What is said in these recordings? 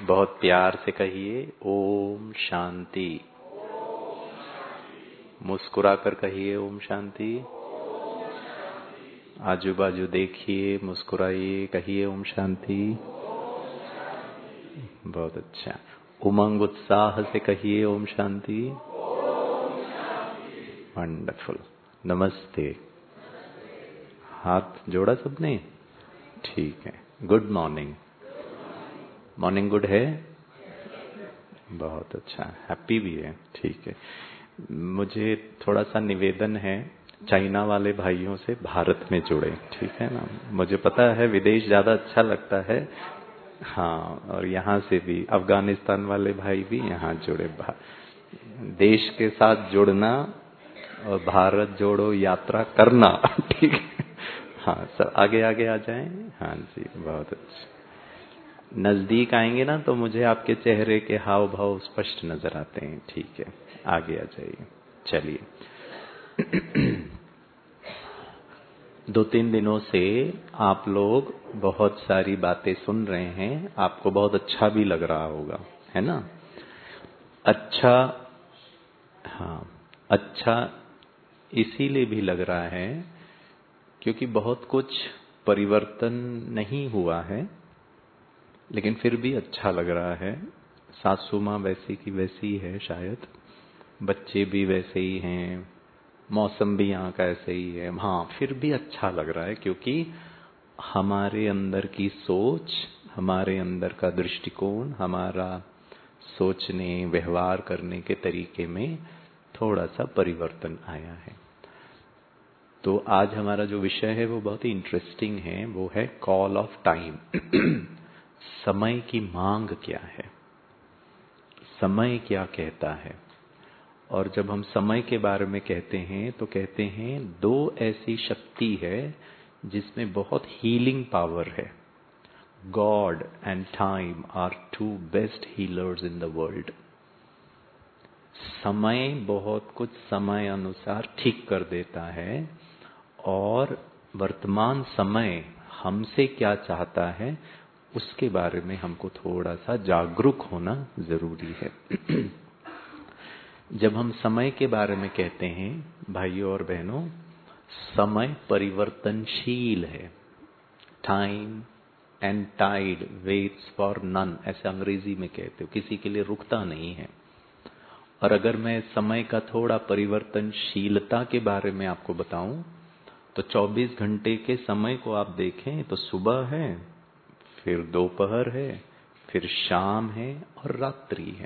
बहुत प्यार से कहिए ओम शांति। मुस्कुरा कर कहिए ओम शांति। आजू बाजू देखिए, मुस्कुराइए, कहिए ओम शांति। बहुत अच्छा। उमंग उत्साह से कहिए ओम शांति। वंडरफुल। नमस्ते। हाथ जोड़ा सबने? ठीक है। Good morning. मॉर्निंग गुड है? बहुत अच्छा। हैप्पी भी है। ठीक है। मुझे थोड़ा सा निवेदन है, चाइना वाले भाइयों से भारत में जुड़े, ठीक है ना। मुझे पता है विदेश ज्यादा अच्छा लगता है, हाँ, और यहाँ से भी अफगानिस्तान वाले भाई भी यहाँ जुड़े। देश के साथ जुड़ना और भारत जोड़ो यात्रा करना, ठीक है। हाँ सर, आगे आगे आ जाएं। हाँ जी, बहुत अच्छा। नजदीक आएंगे ना तो मुझे आपके चेहरे के हाव भाव स्पष्ट नजर आते हैं, ठीक है। आगे आ जाइए। चलिए। 2-3 दिनों से आप लोग बहुत सारी बातें सुन रहे हैं, आपको बहुत अच्छा भी लग रहा होगा, है ना। अच्छा, हाँ, अच्छा इसीलिए भी लग रहा है क्योंकि बहुत कुछ परिवर्तन नहीं हुआ है, लेकिन फिर भी अच्छा लग रहा है। सासू माँ वैसी की वैसी है शायद, बच्चे भी वैसे ही हैं, मौसम भी यहाँ का ऐसे ही है। हाँ, फिर भी अच्छा लग रहा है क्योंकि हमारे अंदर की सोच, हमारे अंदर का दृष्टिकोण, हमारा सोचने व्यवहार करने के तरीके में थोड़ा सा परिवर्तन आया है। तो आज हमारा जो विषय है वो बहुत ही इंटरेस्टिंग है, वो है कॉल ऑफ टाइम। समय की मांग क्या है, समय क्या कहता है। और जब हम समय के बारे में कहते हैं तो कहते हैं दो ऐसी शक्ति है जिसमें बहुत हीलिंग पावर है। God and time are two best healers in the world. समय बहुत कुछ समय अनुसार ठीक कर देता है और वर्तमान समय हमसे क्या चाहता है उसके बारे में हमको थोड़ा सा जागरूक होना जरूरी है। जब हम समय के बारे में कहते हैं भाइयों और बहनों, समय परिवर्तनशील है। Time and tide waits for none, ऐसे अंग्रेजी में कहते हो, किसी के लिए रुकता नहीं है। और अगर मैं समय का थोड़ा परिवर्तनशीलता के बारे में आपको बताऊं तो 24 घंटे के समय को आप देखें तो सुबह है, फिर दोपहर है, फिर शाम है और रात्रि है,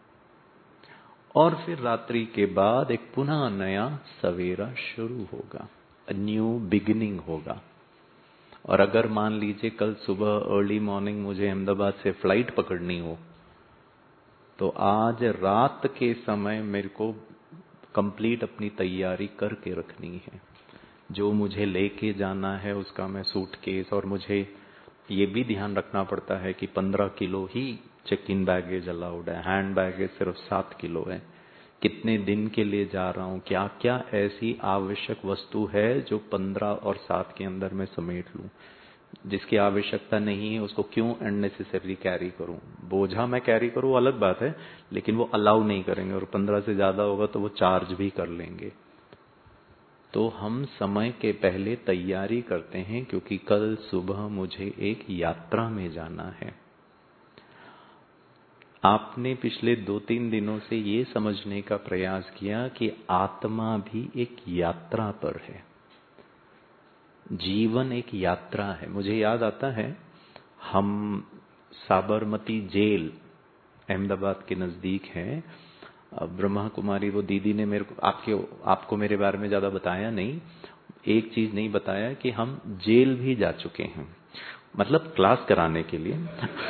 और फिर रात्रि के बाद एक पुनः नया सवेरा शुरू होगा, न्यू बिगिनिंग होगा। और अगर मान लीजिए कल सुबह अर्ली मॉर्निंग मुझे अहमदाबाद से फ्लाइट पकड़नी हो तो आज रात के समय मेरे को कंप्लीट अपनी तैयारी करके रखनी है। जो मुझे लेके जाना है उसका मैं सूटकेस, और मुझे ये भी ध्यान रखना पड़ता है कि 15 किलो ही चेक इन बैगेज अलाउड है, हैंड बैगेज सिर्फ 7 किलो है। कितने दिन के लिए जा रहा हूँ, क्या क्या ऐसी आवश्यक वस्तु है जो 15 और 7 के अंदर मैं समेट लूं। जिसकी आवश्यकता नहीं है उसको क्यों अननेसेसरी कैरी करूं। बोझा मैं कैरी करूं अलग बात है, लेकिन वो अलाउ नहीं करेंगे, और 15 से ज्यादा होगा तो वो चार्ज भी कर लेंगे। तो हम समय के पहले तैयारी करते हैं क्योंकि कल सुबह मुझे एक यात्रा में जाना है। आपने पिछले 2-3 दिनों से ये समझने का प्रयास किया कि आत्मा भी एक यात्रा पर है। जीवन एक यात्रा है। मुझे याद आता है, हम साबरमती जेल अहमदाबाद के नजदीक है, ब्रह्मा कुमारी वो दीदी ने मेरे को आपको मेरे बारे में ज्यादा बताया नहीं। एक चीज नहीं बताया कि हम जेल भी जा चुके हैं, मतलब क्लास कराने के लिए।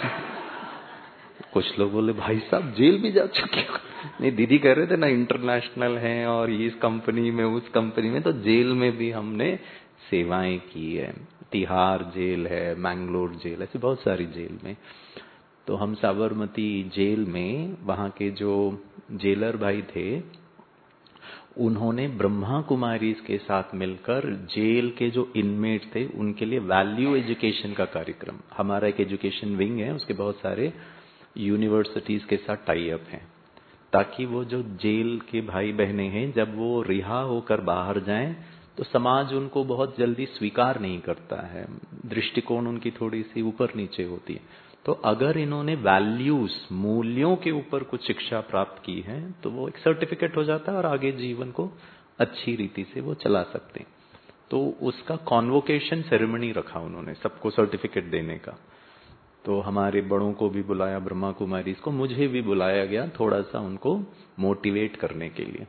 कुछ लोग बोले भाई साहब जेल भी जा चुके हो। नहीं, दीदी कह रहे थे ना इंटरनेशनल हैं और इस कंपनी में उस कंपनी में, तो जेल में भी हमने सेवाएं की है। तिहाड़ जेल है, मैंगलोर जेल, ऐसे बहुत सारी जेल में। तो हम साबरमती जेल में वहां के जो जेलर भाई थे उन्होंने ब्रह्मा कुमारी के साथ मिलकर जेल के जो इनमेट थे उनके लिए वैल्यू एजुकेशन का कार्यक्रम, हमारा एक एजुकेशन विंग है, उसके बहुत सारे यूनिवर्सिटीज के साथ टाई अप है, ताकि वो जो जेल के भाई बहनें हैं जब वो रिहा होकर बाहर जाएं तो समाज उनको बहुत जल्दी स्वीकार नहीं करता है, दृष्टिकोण उनकी थोड़ी सी ऊपर नीचे होती है। तो अगर इन्होंने वैल्यूज, मूल्यों के ऊपर कुछ शिक्षा प्राप्त की है तो वो एक सर्टिफिकेट हो जाता है और आगे जीवन को अच्छी रीति से वो चला सकते हैं। तो उसका कॉन्वोकेशन सेरेमनी रखा उन्होंने, सबको सर्टिफिकेट देने का। तो हमारे बड़ों को भी बुलाया, ब्रह्मा कुमारी को, मुझे भी बुलाया गया थोड़ा सा उनको मोटिवेट करने के लिए।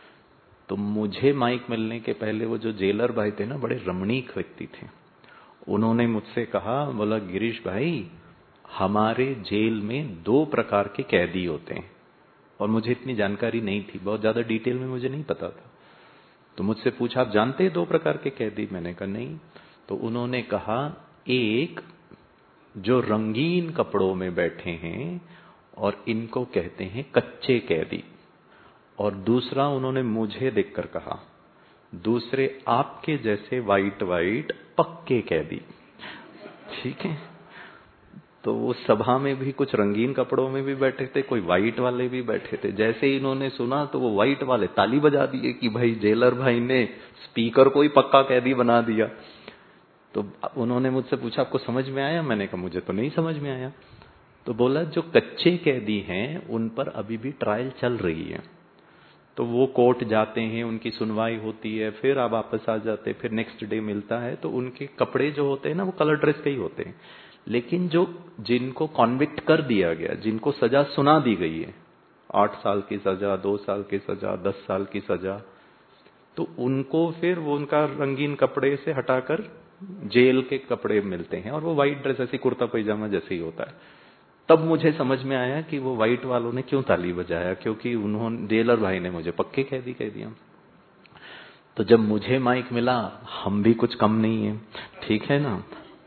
तो मुझे माइक मिलने के पहले वो जो जेलर भाई थे ना, बड़े रमणीक व्यक्ति थे। उन्होंने मुझसे कहा, बोला गिरीश भाई, हमारे जेल में 2 प्रकार के कैदी होते हैं। और मुझे इतनी जानकारी नहीं थी, बहुत ज्यादा डिटेल में मुझे नहीं पता था। तो मुझसे पूछा, आप जानते हैं 2 प्रकार के कैदी? मैंने कहा नहीं। तो उन्होंने कहा, एक जो रंगीन कपड़ों में बैठे हैं और इनको कहते हैं कच्चे कैदी, और दूसरा उन्होंने मुझे देखकर कहा, दूसरे आपके जैसे वाइट वाइट पक्के कैदी। ठीक है। तो उस सभा में भी कुछ रंगीन कपड़ों में भी बैठे थे, कोई वाइट वाले भी बैठे थे। जैसे ही इन्होंने सुना तो वो वाइट वाले ताली बजा दिए कि भाई जेलर भाई ने स्पीकर को ही पक्का कैदी बना दिया। तो उन्होंने मुझसे पूछा, आपको समझ में आया? मैंने कहा मुझे तो नहीं समझ में आया। तो बोला, जो कच्चे कैदी हैं उन पर अभी भी ट्रायल चल रही है। तो वो कोर्ट जाते हैं, उनकी सुनवाई होती है, फिर आप वापस आ जाते हैं, फिर नेक्स्ट डे मिलता है। तो उनके कपड़े जो होते हैं ना, वो कलर ड्रेस के ही होते हैं। लेकिन जो जिनको कॉन्विक्ट कर दिया गया, जिनको सजा सुना दी गई है, 8 साल की सजा, 2 साल की सजा, 10 साल की सजा, तो उनको फिर वो उनका रंगीन कपड़े से हटाकर जेल के कपड़े मिलते हैं, और वो व्हाइट ड्रेस, ऐसी कुर्ता पैजामा जैसे ही होता है। तब मुझे समझ में आया कि वो व्हाइट वालों ने क्यों ताली बजाया, क्योंकि उन्होंने, जेलर भाई ने मुझे पक्के कैदी कह दिया। तो जब मुझे माइक मिला, हम भी कुछ कम नहीं है, ठीक है ना।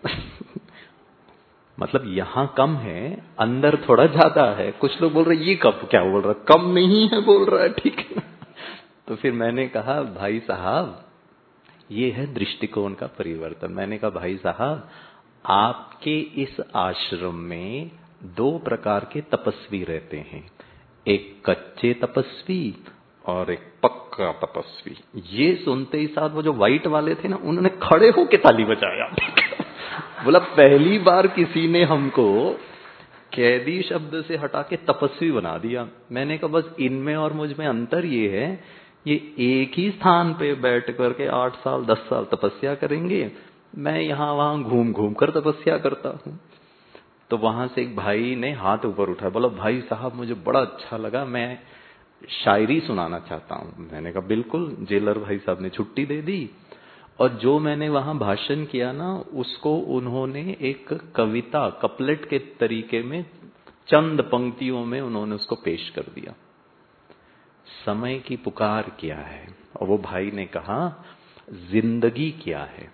मतलब यहां कम है, अंदर थोड़ा ज्यादा है। कुछ लोग बोल रहे ये कब क्या बोल रहा, कम नहीं है बोल रहा है, ठीक है। तो फिर मैंने कहा, भाई साहब, ये है दृष्टिकोण का परिवर्तन। मैंने कहा, भाई साहब, आपके इस आश्रम में 2 प्रकार के तपस्वी रहते हैं, एक कच्चे तपस्वी और एक पक्का तपस्वी। ये सुनते ही साथ वो जो व्हाइट वाले थे ना, उन्होंने खड़े होके ताली बजाया। बोला, पहली बार किसी ने हमको कैदी शब्द से हटा के तपस्वी बना दिया। मैंने कहा, बस इनमें और मुझ में अंतर ये है, ये एक ही स्थान पे बैठ करके 8 साल 10 साल तपस्या करेंगे, मैं यहां वहां घूम घूम कर तपस्या करता हूं। तो वहां से एक भाई ने हाथ ऊपर उठाया, बोला, भाई साहब, मुझे बड़ा अच्छा लगा, मैं शायरी सुनाना चाहता हूं। मैंने कहा बिल्कुल। जेलर भाई साहब ने छुट्टी दे दी, और जो मैंने वहां भाषण किया ना, उसको उन्होंने एक कविता, कपलेट के तरीके में चंद पंक्तियों में उन्होंने उसको पेश कर दिया। समय की पुकार क्या है, और वो भाई ने कहा, जिंदगी क्या है।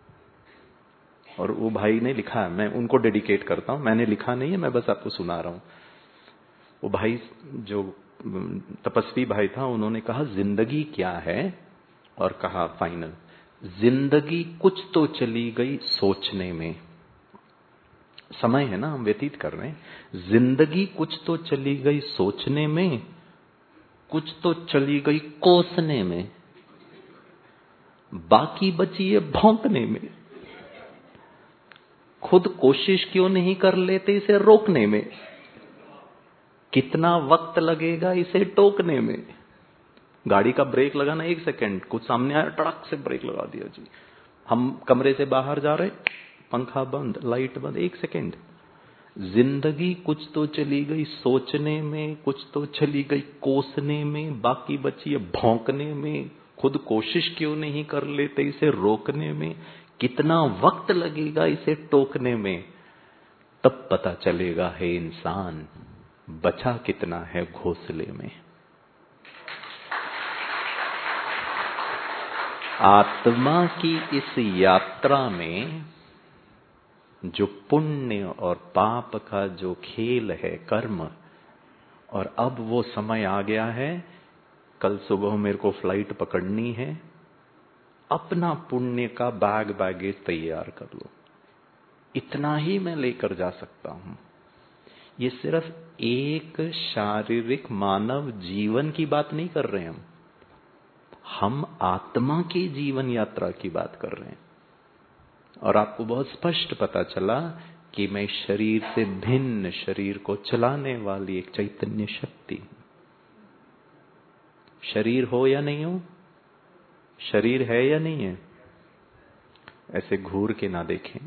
और वो भाई ने लिखा है, मैं उनको डेडिकेट करता हूं, मैंने लिखा नहीं है, मैं बस आपको सुना रहा हूं। वो भाई जो तपस्वी भाई था, उन्होंने कहा, जिंदगी क्या है, और कहा फाइनल, जिंदगी कुछ तो चली गई सोचने में। समय है ना, हम व्यतीत कर रहे हैं। जिंदगी कुछ तो चली गई सोचने में, कुछ तो चली गई कोसने में, बाकी बची है भौंकने में। खुद कोशिश क्यों नहीं कर लेते इसे रोकने में, कितना वक्त लगेगा इसे टोकने में। गाड़ी का ब्रेक लगाना 1 सेकंड, कुछ सामने आया, टड़क से ब्रेक लगा दिया जी। हम कमरे से बाहर जा रहे, पंखा बंद, लाइट बंद, 1 सेकंड। जिंदगी कुछ तो चली गई सोचने में, कुछ तो चली गई कोसने में, बाकी बची है भौंकने में। खुद कोशिश क्यों नहीं कर लेते इसे रोकने में, कितना वक्त लगेगा इसे टोकने में। तब पता चलेगा है इंसान, बचा कितना है घोंसले में। आत्मा की इस यात्रा में जो पुण्य और पाप का जो खेल है, कर्म, और अब वो समय आ गया है, कल सुबह मेरे को फ्लाइट पकड़नी है, अपना पुण्य का बैगेज तैयार कर लो। इतना ही मैं लेकर जा सकता हूं। ये सिर्फ एक शारीरिक मानव जीवन की बात नहीं कर रहे हैं, हम आत्मा की जीवन यात्रा की बात कर रहे हैं। और आपको बहुत स्पष्ट पता चला कि मैं शरीर से भिन्न शरीर को चलाने वाली एक चैतन्य शक्ति हूं। शरीर हो या नहीं हो, शरीर है या नहीं है, ऐसे घूर के ना देखें।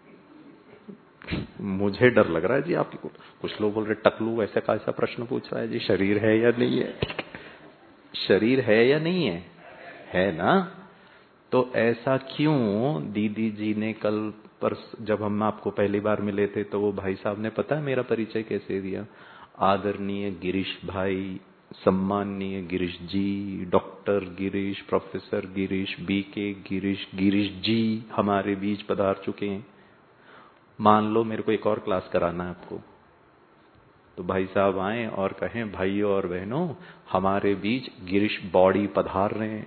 मुझे डर लग रहा है जी आपको, कुछ लोग बोल रहे टकलू ऐसा का ऐसा प्रश्न पूछ रहा है जी, शरीर है या नहीं है। शरीर है या नहीं है ना। तो ऐसा क्यों दीदी जी ने कल पर जब हम आपको पहली बार मिले थे तो वो भाई साहब ने पता है मेरा परिचय कैसे दिया, आदरणीय गिरीश भाई, सम्माननीय Girish ji, doctor Girish, professor Girish, B गिरीश, गिरीश जी हमारे बीच पधार चुके हैं। मान लो मेरे को एक और क्लास कराना है आपको, तो भाई साहब आए और कहें भाइयों और बहनों हमारे बीच गिरीश बॉडी पधार रहे हैं।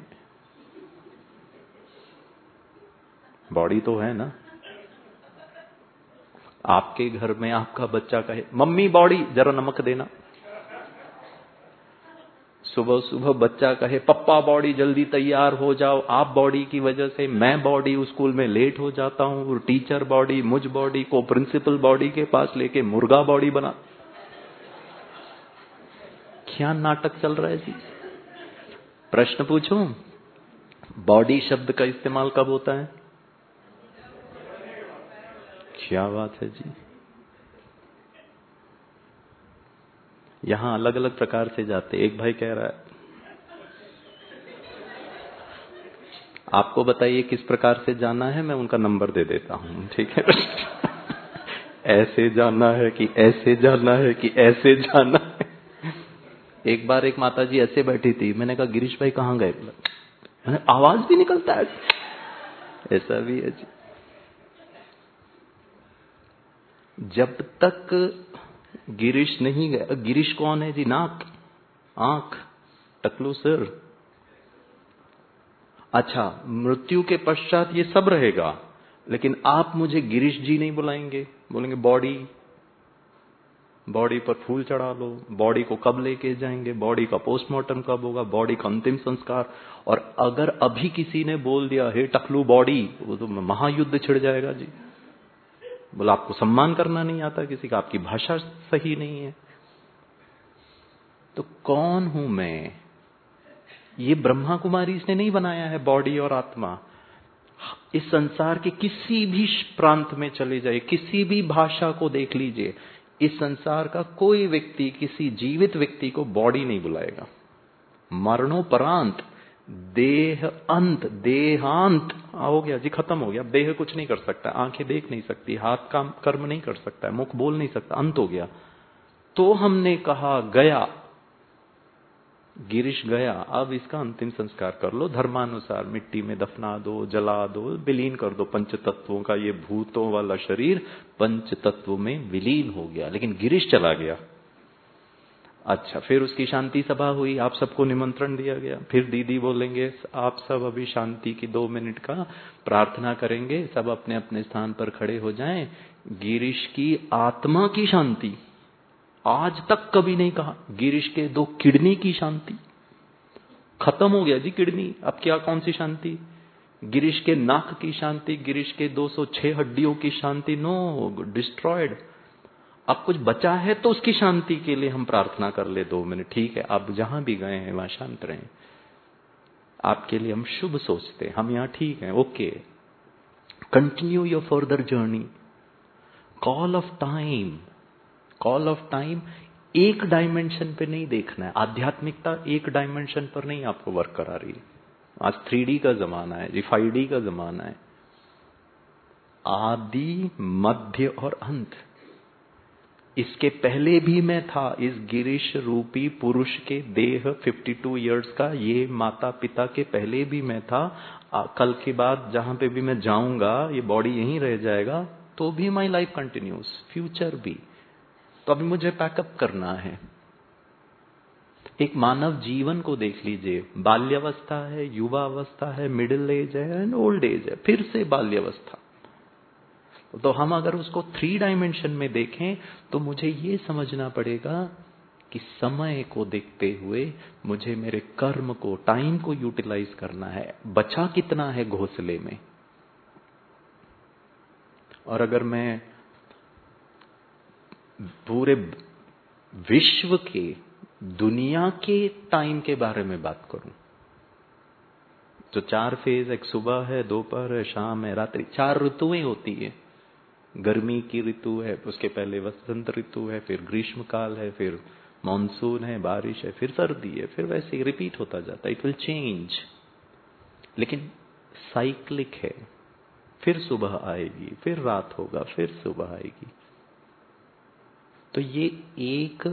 बॉडी तो है ना। आपके घर में आपका बच्चा कहे मम्मी बॉडी जरा नमक देना, सुबह सुबह बच्चा कहे पप्पा बॉडी जल्दी तैयार हो जाओ, आप बॉडी की वजह से मैं बॉडी स्कूल में लेट हो जाता हूं, टीचर बॉडी मुझ बॉडी को प्रिंसिपल बॉडी के पास लेके मुर्गा बॉडी बना। क्या नाटक चल रहा है जी। प्रश्न पूछूं, बॉडी शब्द का इस्तेमाल कब होता है? क्या बात है जी। यहां अलग अलग प्रकार से जाते। एक भाई कह रहा है आपको बताइए किस प्रकार से जाना है, मैं उनका नंबर दे देता हूं, ठीक है। ऐसे जाना है कि ऐसे जाना है कि ऐसे जाना है। एक बार एक माता जी ऐसे बैठी थी, मैंने कहा गिरीश भाई कहाँ गए, आवाज भी निकलता है। ऐसा भी है जी। जब तक गिरीश नहीं गया, गिरीश कौन है जी? नाक, आंख, टकलू, सिर। अच्छा, मृत्यु के पश्चात ये सब रहेगा, लेकिन आप मुझे गिरीश जी नहीं बुलाएंगे, बोलेंगे बॉडी। बॉडी पर फूल चढ़ा लो, बॉडी को कब लेके जाएंगे, बॉडी का पोस्टमार्टम कब होगा, बॉडी का अंतिम संस्कार। और अगर अभी किसी ने बोल दिया हे टकलू बॉडी, वो तो महायुद्ध छिड़ जाएगा जी। बोला आपको सम्मान करना नहीं आता किसी का, आपकी भाषा सही नहीं है। तो कौन हूं मैं? ये ब्रह्मा कुमारी इसने नहीं बनाया है, बॉडी और आत्मा। इस संसार के किसी भी प्रांत में चले जाइए, किसी भी भाषा को देख लीजिए, इस संसार का कोई व्यक्ति किसी जीवित व्यक्ति को बॉडी नहीं बुलाएगा। मरणोपरांत देह अंत, देहांत हो गया जी, खत्म हो गया। देह कुछ नहीं कर सकता, आंखें देख नहीं सकती, हाथ काम कर्म नहीं कर सकता, मुख बोल नहीं सकता, अंत हो गया। तो हमने कहा गया, गिरीश गया, अब इसका अंतिम संस्कार कर लो धर्मानुसार, मिट्टी में दफना दो, जला दो, विलीन कर दो। पंच तत्वों का ये भूतों वाला शरीर पंच तत्वों में विलीन हो गया, लेकिन गिरीश चला गया। अच्छा, फिर उसकी शांति सभा हुई, आप सबको निमंत्रण दिया गया। फिर दीदी बोलेंगे आप सब अभी शांति की 2 मिनट का प्रार्थना करेंगे, सब अपने अपने स्थान पर खड़े हो जाएं। गिरीश की आत्मा की शांति आज तक कभी नहीं कहा। गिरीश के 2 किडनी की शांति, खत्म हो गया जी किडनी, अब क्या कौन सी शांति? गिरीश के नाक की शांति, गिरीश के 206 हड्डियों की शांति, नो, डिस्ट्रॉयड। अब कुछ बचा है तो उसकी शांति के लिए हम प्रार्थना कर ले 2 मिनट, ठीक है। आप जहां भी गए हैं वहां शांत रहें, आपके लिए हम शुभ सोचते हैं, हम यहां ठीक हैं, okay. Continue your further journey. Call of time, call of time एक डायमेंशन पे नहीं देखना है। आध्यात्मिकता एक डायमेंशन पर नहीं आपको वर्क करा रही है। आज 3D का जमाना है, 5D का जमाना है। आदि, मध्य और अंत, इसके पहले भी मैं था। इस गिरीश रूपी पुरुष के देह 52 इयर्स का, ये माता पिता के पहले भी मैं था। कल के बाद जहां पे भी मैं जाऊंगा, ये बॉडी यहीं रह जाएगा, तो भी माई लाइफ कंटिन्यूस, फ्यूचर भी। तो अभी मुझे पैकअप करना है। एक मानव जीवन को देख लीजिए, बाल्यावस्था है, युवा अवस्था है, मिडिल एज है एंड ओल्ड एज है, फिर से बाल्यावस्था। तो हम अगर उसको 3 डायमेंशन में देखें तो मुझे ये समझना पड़ेगा कि समय को देखते हुए मुझे मेरे कर्म को, टाइम को यूटिलाइज करना है। बचा कितना है घोंसले में। और अगर मैं पूरे विश्व के, दुनिया के टाइम के बारे में बात करूं तो 4 फेज, एक सुबह है, दोपहर है, शाम है, रात्रि, 4 ऋतुएं होती है। गर्मी की ऋतु है, उसके पहले वसंत ऋतु है, फिर ग्रीष्म काल है, फिर मॉनसून है, बारिश है, फिर सर्दी है, फिर वैसे ही रिपीट होता जाता है। इट विल चेंज, लेकिन साइक्लिक है। फिर सुबह आएगी, फिर रात होगा, फिर सुबह आएगी। तो ये एक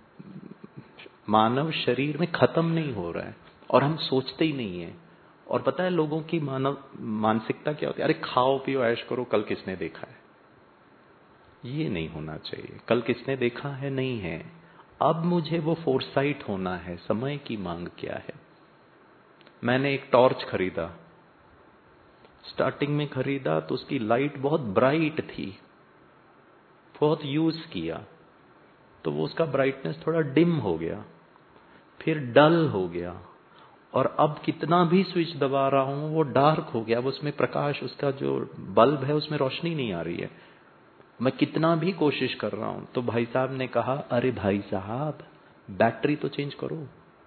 मानव शरीर में खत्म नहीं हो रहा है और हम सोचते ही नहीं है। और पता है लोगों की मानसिकता क्या होती है? अरे खाओ पियो ऐश करो, कल किसने देखा है। ये नहीं होना चाहिए। कल किसने देखा है नहीं है, अब मुझे वो फोरसाइट होना है, समय की मांग क्या है। मैंने एक टॉर्च खरीदा, स्टार्टिंग में खरीदा तो उसकी लाइट बहुत ब्राइट थी, बहुत यूज किया तो वो उसका ब्राइटनेस थोड़ा डिम हो गया, फिर डल हो गया, और अब कितना भी स्विच दबा रहा हूं वो डार्क हो गया। अब उसमें प्रकाश, उसका जो बल्ब है उसमें रोशनी नहीं आ रही है। मैं कितना भी कोशिश कर रहा हूं। तो भाई साहब ने कहा, अरे भाई साहब बैटरी तो चेंज करो।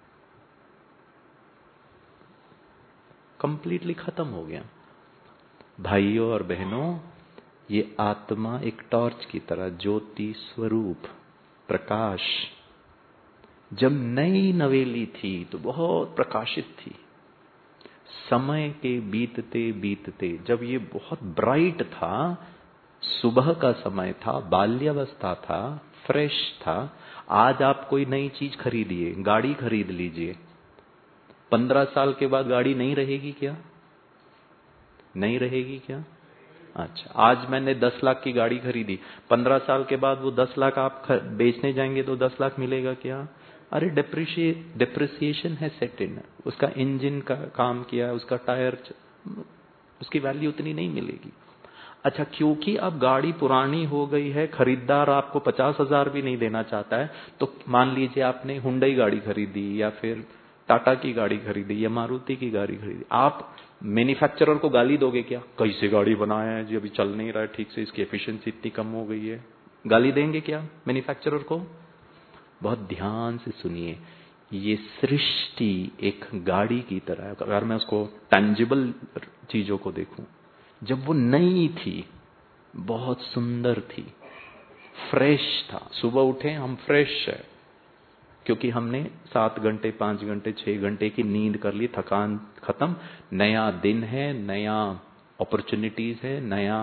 कंप्लीटली खत्म हो गया। भाइयों और बहनों, ये आत्मा एक टॉर्च की तरह, ज्योति स्वरूप, प्रकाश, जब नई नवेली थी तो बहुत प्रकाशित थी। समय के बीतते बीतते जब ये बहुत ब्राइट था, सुबह का समय था, बाल्यावस्था था, फ्रेश था। आज आप कोई नई चीज खरीदिए, गाड़ी खरीद लीजिए, 15 साल के बाद गाड़ी नहीं रहेगी क्या? नहीं रहेगी क्या? अच्छा, आज मैंने 10 लाख की गाड़ी खरीदी, 15 साल के बाद वो 10 लाख आप बेचने जाएंगे तो 10 लाख मिलेगा क्या? अरे डिप्रिसिएशन है सेट इन, उसका इंजन का काम किया, उसका टायर, उसकी वैल्यू उतनी नहीं मिलेगी। अच्छा, क्योंकि अब गाड़ी पुरानी हो गई है, खरीदार आपको 50,000 भी नहीं देना चाहता है, तो मान लीजिए आपने हुंडई गाड़ी खरीदी या फिर टाटा की गाड़ी खरीदी या मारुति की गाड़ी खरीदी, आप मैन्युफैक्चरर को गाली दोगे क्या? कैसे गाड़ी बनाया है जी, अभी चल नहीं रहा है ठीक से, इसकी एफिशिएंसी इतनी कम हो गई है। गाली देंगे क्या मैन्युफैक्चरर को? बहुत ध्यान से सुनिए, ये सृष्टि एक गाड़ी की तरह है। अगर मैं उसको टैंजिबल चीजों को देखूं, जब वो नई थी, बहुत सुंदर थी, फ्रेश था, सुबह उठे हम फ्रेश है, क्योंकि हमने 7 घंटे, 5 घंटे, 6 घंटे की नींद कर ली, थकान खत्म, नया दिन है, नया अपॉर्चुनिटीज है, नया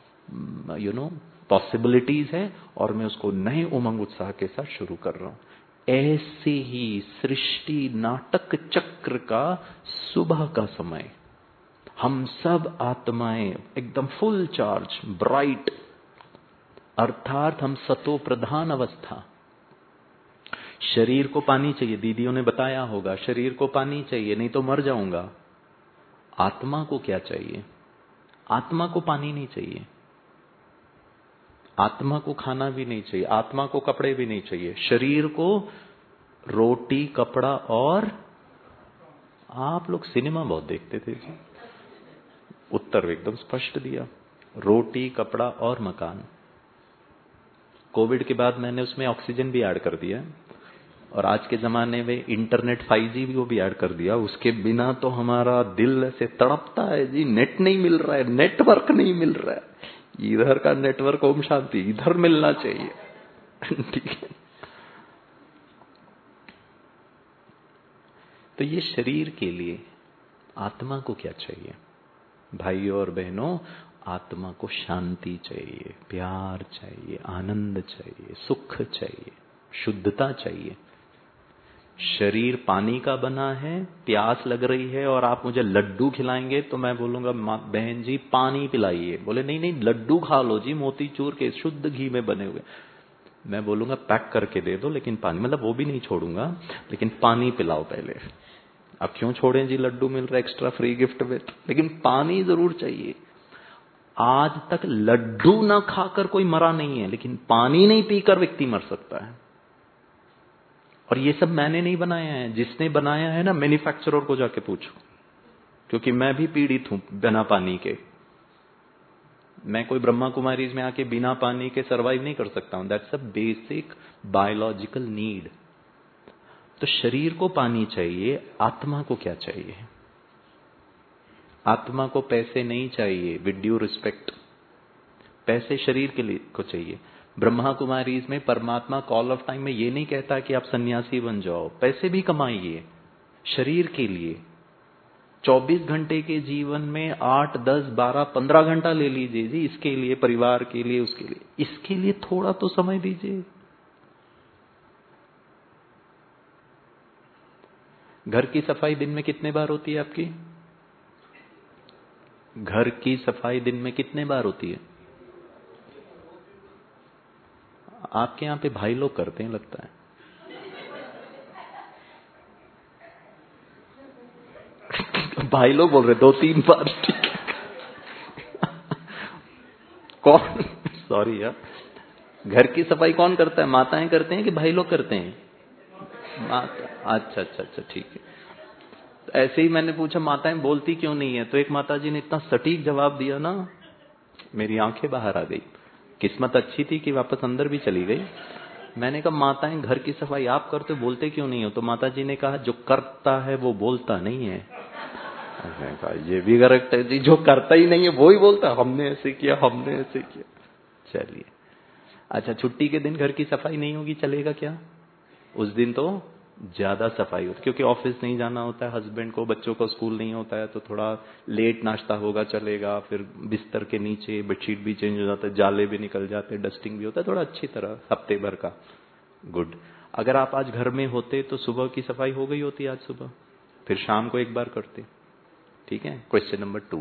पॉसिबिलिटीज है, और मैं उसको नए उमंग उत्साह के साथ शुरू कर रहा हूं। ऐसे ही सृष्टि नाटक चक्र का सुबह का समय, हम सब आत्माएं एकदम फुल चार्ज, ब्राइट, अर्थात हम सतो प्रधान अवस्था। शरीर को पानी चाहिए, दीदियों ने बताया होगा, शरीर को पानी चाहिए, नहीं तो मर जाऊंगा। आत्मा को क्या चाहिए? आत्मा को पानी नहीं चाहिए, आत्मा को खाना भी नहीं चाहिए, आत्मा को कपड़े भी नहीं चाहिए, शरीर को रोटी, कपड़ा और, आप लोग सिनेमा बहुत देखते थे जी, उत्तर एकदम स्पष्ट दिया, रोटी, कपड़ा और मकान। कोविड के बाद मैंने उसमें ऑक्सीजन भी ऐड कर दिया, और आज के जमाने में इंटरनेट 5G भी वो भी ऐड कर दिया। उसके बिना तो हमारा दिल से तड़पता है जी, नेट नहीं मिल रहा है, नेटवर्क नहीं मिल रहा है। इधर का नेटवर्क, ओम शांति, इधर मिलना चाहिए। ठीक है, तो ये शरीर के लिए आत्मा को क्या चाहिए? भाइयों और बहनों, आत्मा को शांति चाहिए, प्यार चाहिए, आनंद चाहिए, सुख चाहिए, शुद्धता चाहिए। शरीर पानी का बना है, प्यास लग रही है और आप मुझे लड्डू खिलाएंगे तो मैं बोलूंगा बहन जी पानी पिलाइए। बोले नहीं नहीं, लड्डू खा लो जी, मोतीचूर के शुद्ध घी में बने हुए। मैं बोलूंगा पैक करके दे दो, लेकिन पानी, मतलब वो भी नहीं छोड़ूंगा, लेकिन पानी पिलाओ पहले। अब क्यों छोड़ें जी, लड्डू मिल रहा है एक्स्ट्रा फ्री गिफ्ट में, लेकिन पानी जरूर चाहिए। आज तक लड्डू ना खाकर कोई मरा नहीं है, लेकिन पानी नहीं पीकर व्यक्ति मर सकता है। और ये सब मैंने नहीं बनाया है, जिसने बनाया है ना मैन्युफैक्चरर को जाके पूछो, क्योंकि मैं भी पीड़ित हूं बिना पानी के। मैं कोई ब्रह्मा कुमारीज में आके बिना पानी के सरवाइव नहीं कर सकता हूं। That's a basic biological need. तो शरीर को पानी चाहिए, आत्मा को क्या चाहिए? आत्मा को पैसे नहीं चाहिए, विद ड्यू रिस्पेक्ट। पैसे शरीर के लिए को चाहिए। ब्रह्मा कुमारीज में परमात्मा कॉल ऑफ टाइम में ये नहीं कहता कि आप सन्यासी बन जाओ, पैसे भी कमाइए शरीर के लिए। 24 घंटे के जीवन में 8, 10, 12, 15 घंटा ले लीजिए जी, इसके लिए, परिवार के लिए, उसके लिए, इसके लिए थोड़ा तो समय दीजिए। घर की सफाई दिन में कितने बार होती है आपकी? घर की सफाई दिन में कितने बार होती है? आपके यहां पे भाई लोग करते हैं लगता है। भाई लोग बोल रहे 2-3 बार, ठीक है। कौन? सॉरी यार, घर की सफाई कौन करता है? माताएं करते हैं कि भाई लोग करते हैं? माता। अच्छा अच्छा अच्छा, ठीक है। तो ऐसे ही मैंने पूछा माताएं बोलती क्यों नहीं है, तो एक माता जी ने इतना सटीक जवाब दिया ना, मेरी आंखें बाहर आ गई। किस्मत अच्छी थी कि वापस अंदर भी चली गई। मैंने कहा माताएं घर की सफाई आप करते बोलते क्यों नहीं हो? तो माता जी ने कहा जो करता है वो बोलता नहीं है। मैंने कहा ये भी करेक्ट है जी, जो करता ही नहीं है वो ही बोलता हमने ऐसे किया, हमने ऐसे किया। चलिए, अच्छा छुट्टी के दिन घर की सफाई नहीं होगी, चलेगा क्या? उस दिन तो ज्यादा सफाई होती, क्योंकि ऑफिस नहीं जाना होता है हस्बैंड को, बच्चों को स्कूल नहीं होता है, तो थोड़ा लेट नाश्ता होगा, चलेगा। फिर बिस्तर के नीचे बेडशीट भी चेंज हो जाता है, जाले भी निकल जाते हैं, डस्टिंग भी होता है, थोड़ा अच्छी तरह हफ्ते भर का। गुड। अगर आप आज घर में होते तो सुबह की सफाई हो गई होती आज सुबह, फिर शाम को एक बार करते। ठीक है। क्वेश्चन नंबर 2,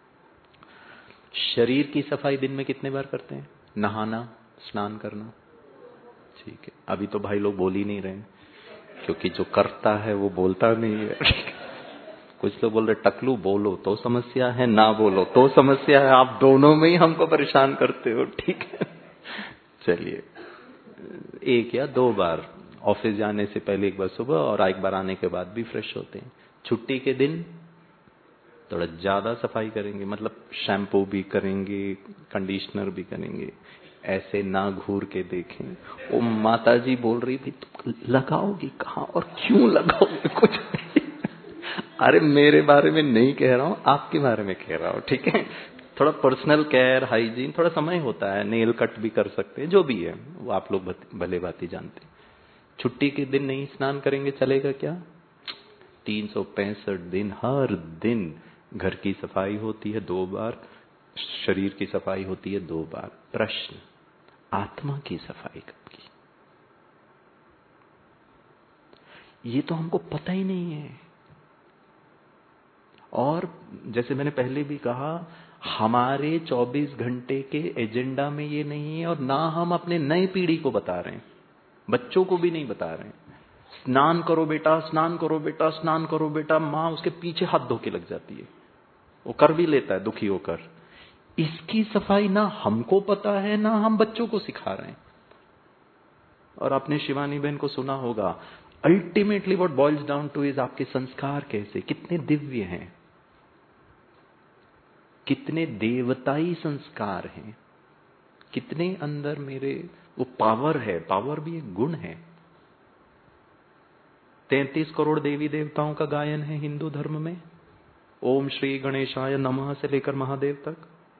शरीर की सफाई दिन में कितने बार करते हैं? नहाना, स्नान करना। ठीक है। अभी तो भाई लोग बोल ही नहीं रहे, क्योंकि जो करता है वो बोलता नहीं है। कुछ लोग बोल रहे टकलू बोलो तो समस्या है, ना बोलो तो समस्या है, आप दोनों में ही हमको परेशान करते हो। ठीक है। चलिए, 1 या 2 बार ऑफिस जाने से पहले, एक बार सुबह और एक बार आने के बाद भी फ्रेश होते हैं। छुट्टी के दिन थोड़ा ज्यादा सफाई करेंगे, मतलब शैम्पू भी करेंगे, कंडीशनर भी करेंगे। ऐसे ना घूर के देखें। वो माता जी बोल रही थी तुम लगाओगी कहाँ और क्यों लगाओगे? कुछ नहीं। अरे मेरे बारे में नहीं कह रहा हूँ, आपके बारे में कह रहा हूँ। ठीक है। थोड़ा पर्सनल केयर, हाइजीन, थोड़ा समय होता है, नेल कट भी कर सकते हैं, जो भी है वो आप लोग भले बात जानते हैं। छुट्टी के दिन नहीं स्नान करेंगे, चलेगा क्या? 365 दिन हर दिन घर की सफाई होती है 2 बार, शरीर की सफाई होती है 2 बार। प्रश्न, आत्मा की सफाई कब की? ये तो हमको पता ही नहीं है। और जैसे मैंने पहले भी कहा, हमारे 24 घंटे के एजेंडा में ये नहीं है, और ना हम अपने नई पीढ़ी को बता रहे हैं, बच्चों को भी नहीं बता रहे हैं। स्नान करो बेटा, स्नान करो बेटा, स्नान करो बेटा, माँ उसके पीछे हाथ धो के लग जाती है, वो कर भी लेता है दुखी होकर। इसकी सफाई ना हमको पता है, ना हम बच्चों को सिखा रहे हैं। और आपने शिवानी बहन को सुना होगा, ultimately what boils down to is आपके संस्कार कैसे, कितने दिव्य हैं, कितने देवताई संस्कार हैं, कितने अंदर मेरे वो पावर है। पावर भी एक गुण है। 33 करोड़ देवी देवताओं का गायन है हिंदू धर्म में, ओम श्री गणेशाय नमः से लेकर महादेव तक।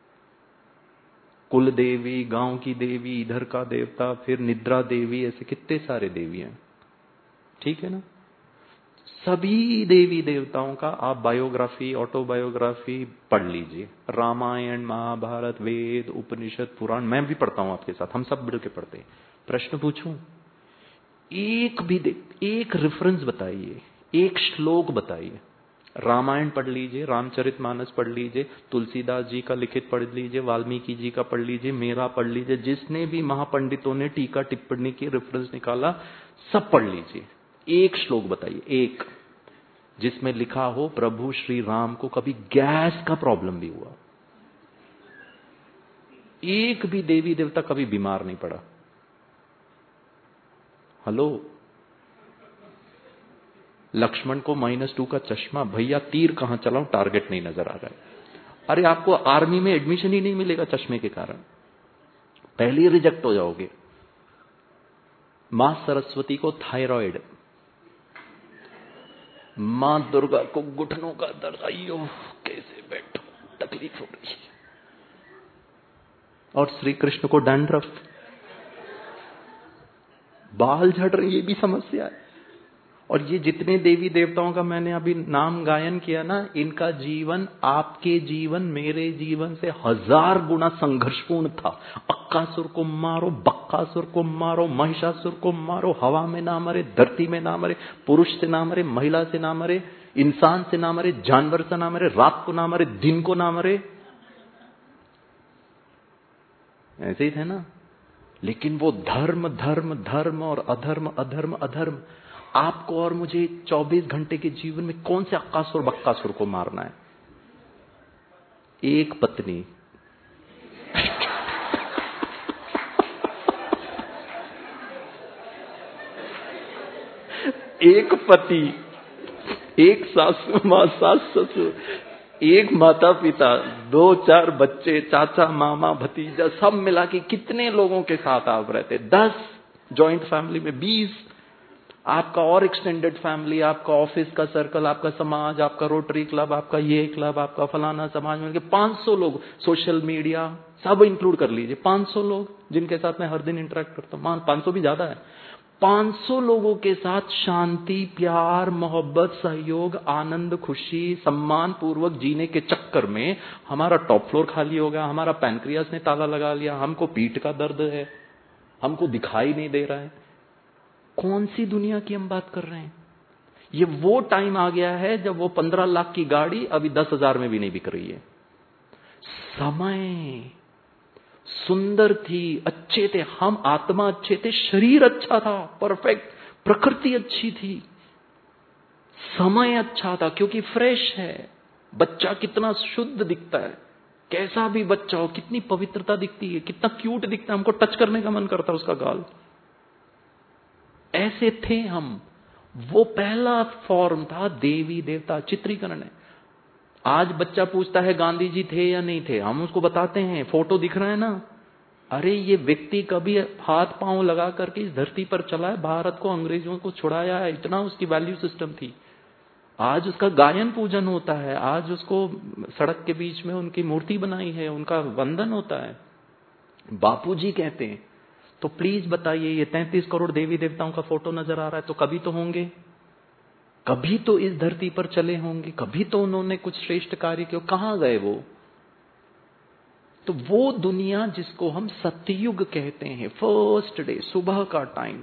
कुल देवी, गांव की देवी, इधर का देवता, फिर निद्रा देवी, ऐसे कितने सारे देवी हैं। ठीक है ना? सभी देवी देवताओं का आप बायोग्राफी, ऑटोबायोग्राफी पढ़ लीजिए। रामायण, महाभारत, वेद, उपनिषद, पुराण, मैं भी पढ़ता हूं आपके साथ, हम सब मिल के पढ़ते हैं। प्रश्न पूछूं, एक रेफरेंस बताइए, एक श्लोक बताइए। रामायण पढ़ लीजिए, रामचरितमानस पढ़ लीजिए, तुलसीदास जी का लिखित पढ़ लीजिए, वाल्मीकि जी का पढ़ लीजिए, मेरा पढ़ लीजिए, जिसने भी महापंडितों ने टीका टिप्पणी की रेफरेंस निकाला, सब पढ़ लीजिए। एक श्लोक बताइए, एक, जिसमें लिखा हो प्रभु श्री राम को कभी गैस का प्रॉब्लम भी हुआ। एक भी देवी देवता कभी बीमार नहीं पड़ा। हेलो, लक्ष्मण को -2 का चश्मा, भैया तीर कहां चलाऊं, टारगेट नहीं नजर आ रहा है। अरे आपको आर्मी में एडमिशन ही नहीं मिलेगा चश्मे के कारण, पहले ही रिजेक्ट हो जाओगे। मां सरस्वती को थायराइड, मां दुर्गा को घुटनों का दर्द, अयो कैसे बैठो, तकलीफ हो रही है। और श्री कृष्ण को डैंड्रफ, बाल झड़ रहे, ये भी समस्या है। और ये जितने देवी देवताओं का मैंने अभी नाम गायन किया ना, इनका जीवन आपके जीवन मेरे जीवन से 1000 गुना संघर्षपूर्ण था। अक्कासुर को मारो, बक्कासुर को मारो, महिषासुर को मारो, हवा में ना मरे, धरती में ना मरे, पुरुष से ना मरे, महिला से ना मरे, इंसान से ना मरे, जानवर से ना मरे, रात को ना मरे, दिन को ना मरे, ऐसे ही थे ना। लेकिन वो धर्म धर्म धर्म और अधर्म अधर्म अधर्म, आपको और मुझे 24 घंटे के जीवन में कौन से अक्कासुर बक्कासुर को मारना है? एक पत्नी, एक पति, एक सासू मां, सास ससुर, एक माता पिता, 2-4 बच्चे, चाचा मामा भतीजा, सब मिला के कितने लोगों के साथ आप रहते? 10 जॉइंट फैमिली में 20, आपका और एक्सटेंडेड फैमिली, आपका ऑफिस का सर्कल, आपका समाज, आपका रोटरी क्लब, आपका ये क्लब, आपका फलाना समाज मिलकर 500 लोग, सोशल मीडिया सब इंक्लूड कर लीजिए, 500 लोग जिनके साथ मैं हर दिन इंटरेक्ट करता हूं। 500 भी ज्यादा है। 500 लोगों के साथ शांति, प्यार, मोहब्बत, सहयोग, आनंद, खुशी, सम्मान पूर्वक जीने के चक्कर में हमारा टॉप फ्लोर खाली हो गया, हमारा पैनक्रियास ने ताला लगा लिया, हमको पीठ का दर्द है, हमको दिखाई नहीं दे रहा है। कौन सी दुनिया की हम बात कर रहे हैं? ये वो टाइम आ गया है जब वो 15 लाख की गाड़ी अभी 10,000 में भी नहीं बिक रही है। समय सुंदर थी, अच्छे थे हम, आत्मा अच्छे थे, शरीर अच्छा था, परफेक्ट, प्रकृति अच्छी थी, समय अच्छा था क्योंकि फ्रेश है। बच्चा कितना शुद्ध दिखता है, कैसा भी बच्चा हो, कितनी पवित्रता दिखती है, कितना क्यूट दिखता है, हमको टच करने का मन करता है उसका गाल। ऐसे थे हम। वो पहला फॉर्म था देवी देवता चित्रीकरण है। आज बच्चा पूछता है गांधी जी थे या नहीं थे, हम उसको बताते हैं, फोटो दिख रहा है ना। अरे ये व्यक्ति कभी हाथ पांव लगा करके इस धरती पर चला है, भारत को अंग्रेजों को छुड़ाया है, इतना उसकी वैल्यू सिस्टम थी। आज उसका गायन पूजन होता है, आज उसको सड़क के बीच में उनकी मूर्ति बनाई है, उनका वंदन होता है, बापूजी कहते हैं। तो प्लीज बताइए, ये 33 करोड़ देवी देवताओं का फोटो नजर आ रहा है तो कभी तो होंगे, कभी तो इस धरती पर चले होंगे, कभी तो उन्होंने कुछ श्रेष्ठ कार्य किया। कहां गए वो? तो वो दुनिया जिसको हम सतयुग कहते हैं, फर्स्ट डे, सुबह का टाइम,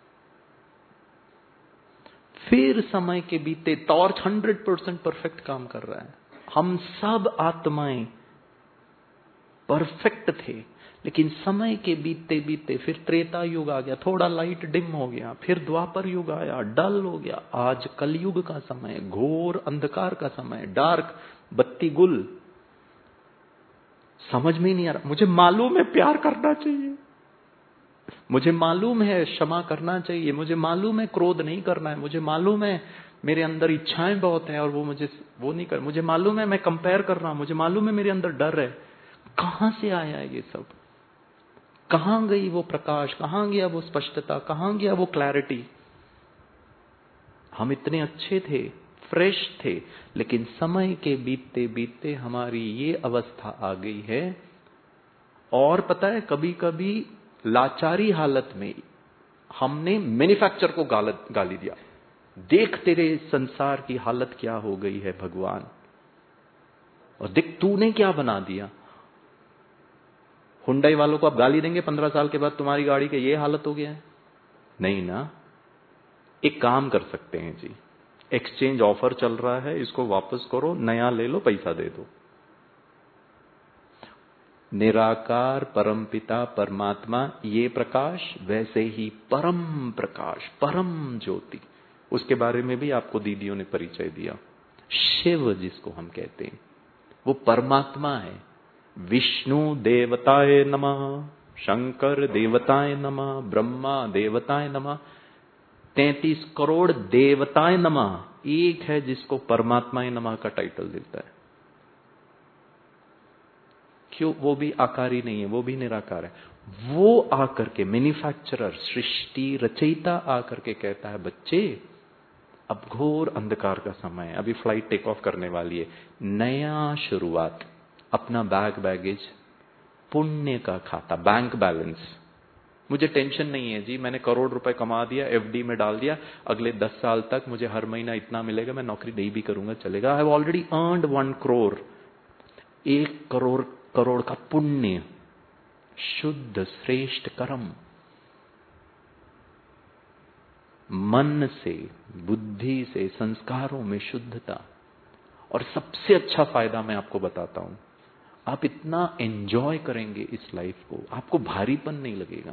फिर समय के बीते टॉर्च 100% परफेक्ट काम कर रहा है। हम सब आत्माएं परफेक्ट थे, लेकिन समय के बीते बीते फिर त्रेता युग आ गया, थोड़ा लाइट डिम हो गया, फिर द्वापर युग आया, डल हो गया, आज कलयुग का समय, घोर अंधकार का समय, डार्क, बत्ती गुल। समझ में ही नहीं आ रहा। मुझे मालूम है प्यार करना चाहिए, मुझे मालूम है क्षमा करना चाहिए, मुझे मालूम है क्रोध नहीं करना है, मुझे मालूम है मेरे अंदर इच्छाएं बहुत हैं और वो मुझे वो नहीं कर, मुझे मालूम है मैं कंपेयर कर रहा हूं, मुझे मालूम है मेरे अंदर डर है। कहां से आया है ये सब? कहां गई वो प्रकाश, कहां गया वो स्पष्टता, कहां गया वो क्लैरिटी? हम इतने अच्छे थे, फ्रेश थे, लेकिन समय के बीतते बीतते हमारी ये अवस्था आ गई है। और पता है, कभी कभी लाचारी हालत में हमने मैन्युफैक्चर को गाली दिया। देख तेरे संसार की हालत क्या हो गई है भगवान, और देख तूने क्या बना दिया। हुंडई वालों को आप गाली देंगे 15 साल के बाद, तुम्हारी गाड़ी की ये हालत हो गया है? नहीं ना। एक काम कर सकते हैं जी, एक्सचेंज ऑफर चल रहा है, इसको वापस करो, नया ले लो, पैसा दे दो। निराकार परमपिता परमात्मा ये प्रकाश, वैसे ही परम प्रकाश, परम ज्योति, उसके बारे में भी आपको दीदियों ने परिचय दिया। शिव जिसको हम कहते हैं वो परमात्मा है, विष्णु देवताय नमः, शंकर देवताय नमः, ब्रह्मा देवताय नमः, 33 करोड़ देवताय नमः। एक है जिसको परमात्माय नमः का टाइटल देता है। क्यों? वो भी आकारी नहीं है, वो भी निराकार है। वो आकर के मैन्युफैक्चरर, सृष्टि रचयिता आकर के कहता है, बच्चे अब घोर अंधकार का समय है, अभी फ्लाइट टेक ऑफ करने वाली है, नया शुरुआत, अपना बैगेज, पुण्य का खाता, बैंक बैलेंस। मुझे टेंशन नहीं है जी, मैंने करोड़ रुपए कमा दिया, एफडी में डाल दिया, अगले 10 साल तक मुझे हर महीना इतना मिलेगा, मैं नौकरी नहीं भी करूंगा चलेगा। I have already earned 1 crore, 1 crore का पुण्य, शुद्ध श्रेष्ठ कर्म, मन से, बुद्धि से, संस्कारों में शुद्धता। और सबसे अच्छा फायदा मैं आपको बताता हूं, आप इतना एंजॉय करेंगे इस लाइफ को, आपको भारीपन नहीं लगेगा।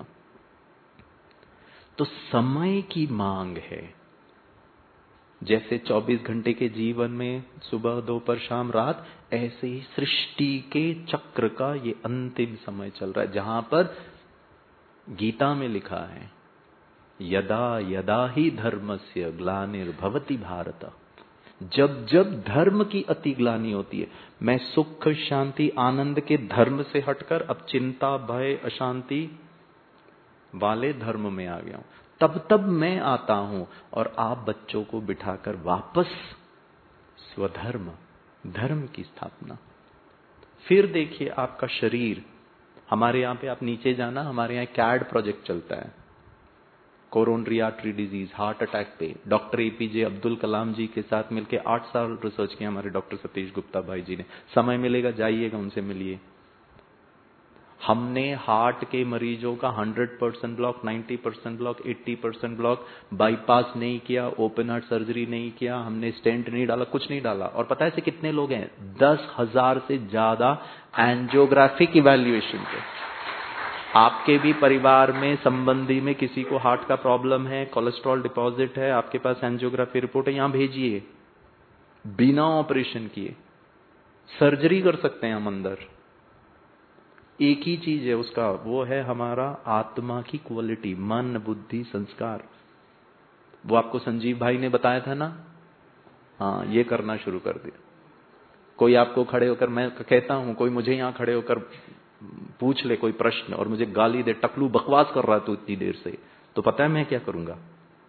तो समय की मांग है। जैसे 24 घंटे के जीवन में सुबह, दोपहर, शाम, रात, ऐसे ही सृष्टि के चक्र का ये अंतिम समय चल रहा है, जहां पर गीता में लिखा है, यदा यदा ही धर्मस्य ग्लानिर्भवति भारत। जब जब धर्म की अतिग्लानि होती है, मैं सुख शांति आनंद के धर्म से हटकर अब चिंता भय अशांति वाले धर्म में आ गया हूं, तब तब मैं आता हूं और आप बच्चों को बिठाकर वापस स्वधर्म, धर्म की स्थापना। फिर देखिए आपका शरीर, हमारे यहां पे आप नीचे जाना, हमारे यहां कैड प्रोजेक्ट चलता है, coronary artery disease, heart attack पे डॉक्टर एपीजे अब्दुल कलाम जी के साथ मिलकर 8 साल रिसर्च किया हमारे डॉक्टर सतीश गुप्ता भाई जी ने। समय मिलेगा जाइएगा, उनसे मिलिए। हमने हार्ट के मरीजों का 100% ब्लॉक, 90% ब्लॉक, 80% ब्लॉक, बाईपास नहीं किया, ओपन हार्ट सर्जरी नहीं किया, हमने स्टेंट नहीं डाला, कुछ नहीं डाला। और पता है ऐसे कितने लोग हैं? 10,000 से ज्यादा एंजियोग्राफिक इवैल्यूएशन पे। आपके भी परिवार में, संबंधी में किसी को हार्ट का प्रॉब्लम है, कोलेस्ट्रॉल डिपॉजिट है, आपके पास एंजियोग्राफी रिपोर्ट है, यहां भेजिए, बिना ऑपरेशन किए सर्जरी कर सकते हैं हम अंदर। एक ही चीज है उसका, वो है हमारा आत्मा की क्वालिटी, मन बुद्धि संस्कार। वो आपको संजीव भाई ने बताया था ना, हाँ, ये करना शुरू कर दिया। कोई आपको खड़े होकर, मैं कहता हूं, कोई मुझे यहां खड़े होकर पूछ ले कोई प्रश्न और मुझे गाली दे, टकलू बकवास कर रहा है तू इतनी देर से, तो पता है मैं क्या करूंगा?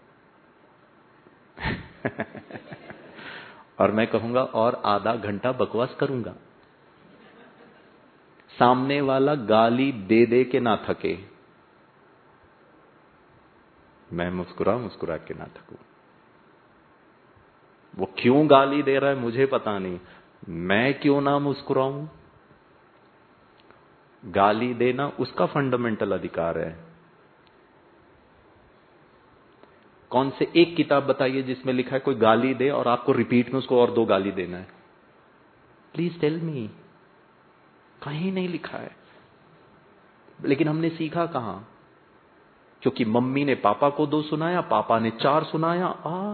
और मैं कहूंगा और आधा घंटा बकवास करूंगा। सामने वाला गाली दे दे के ना थके, मैं मुस्कुरा के ना थकूं। वो क्यों गाली दे रहा है मुझे पता नहीं, मैं क्यों ना मुस्कुराऊं? गाली देना उसका फंडामेंटल अधिकार है। कौन से एक किताब बताइए जिसमें लिखा है कोई गाली दे और आपको रिपीट में उसको और 2 गाली देना है? प्लीज टेल मी, कहीं नहीं लिखा है। लेकिन हमने सीखा कहां? क्योंकि मम्मी ने पापा को 2 सुनाया, पापा ने 4 सुनाया।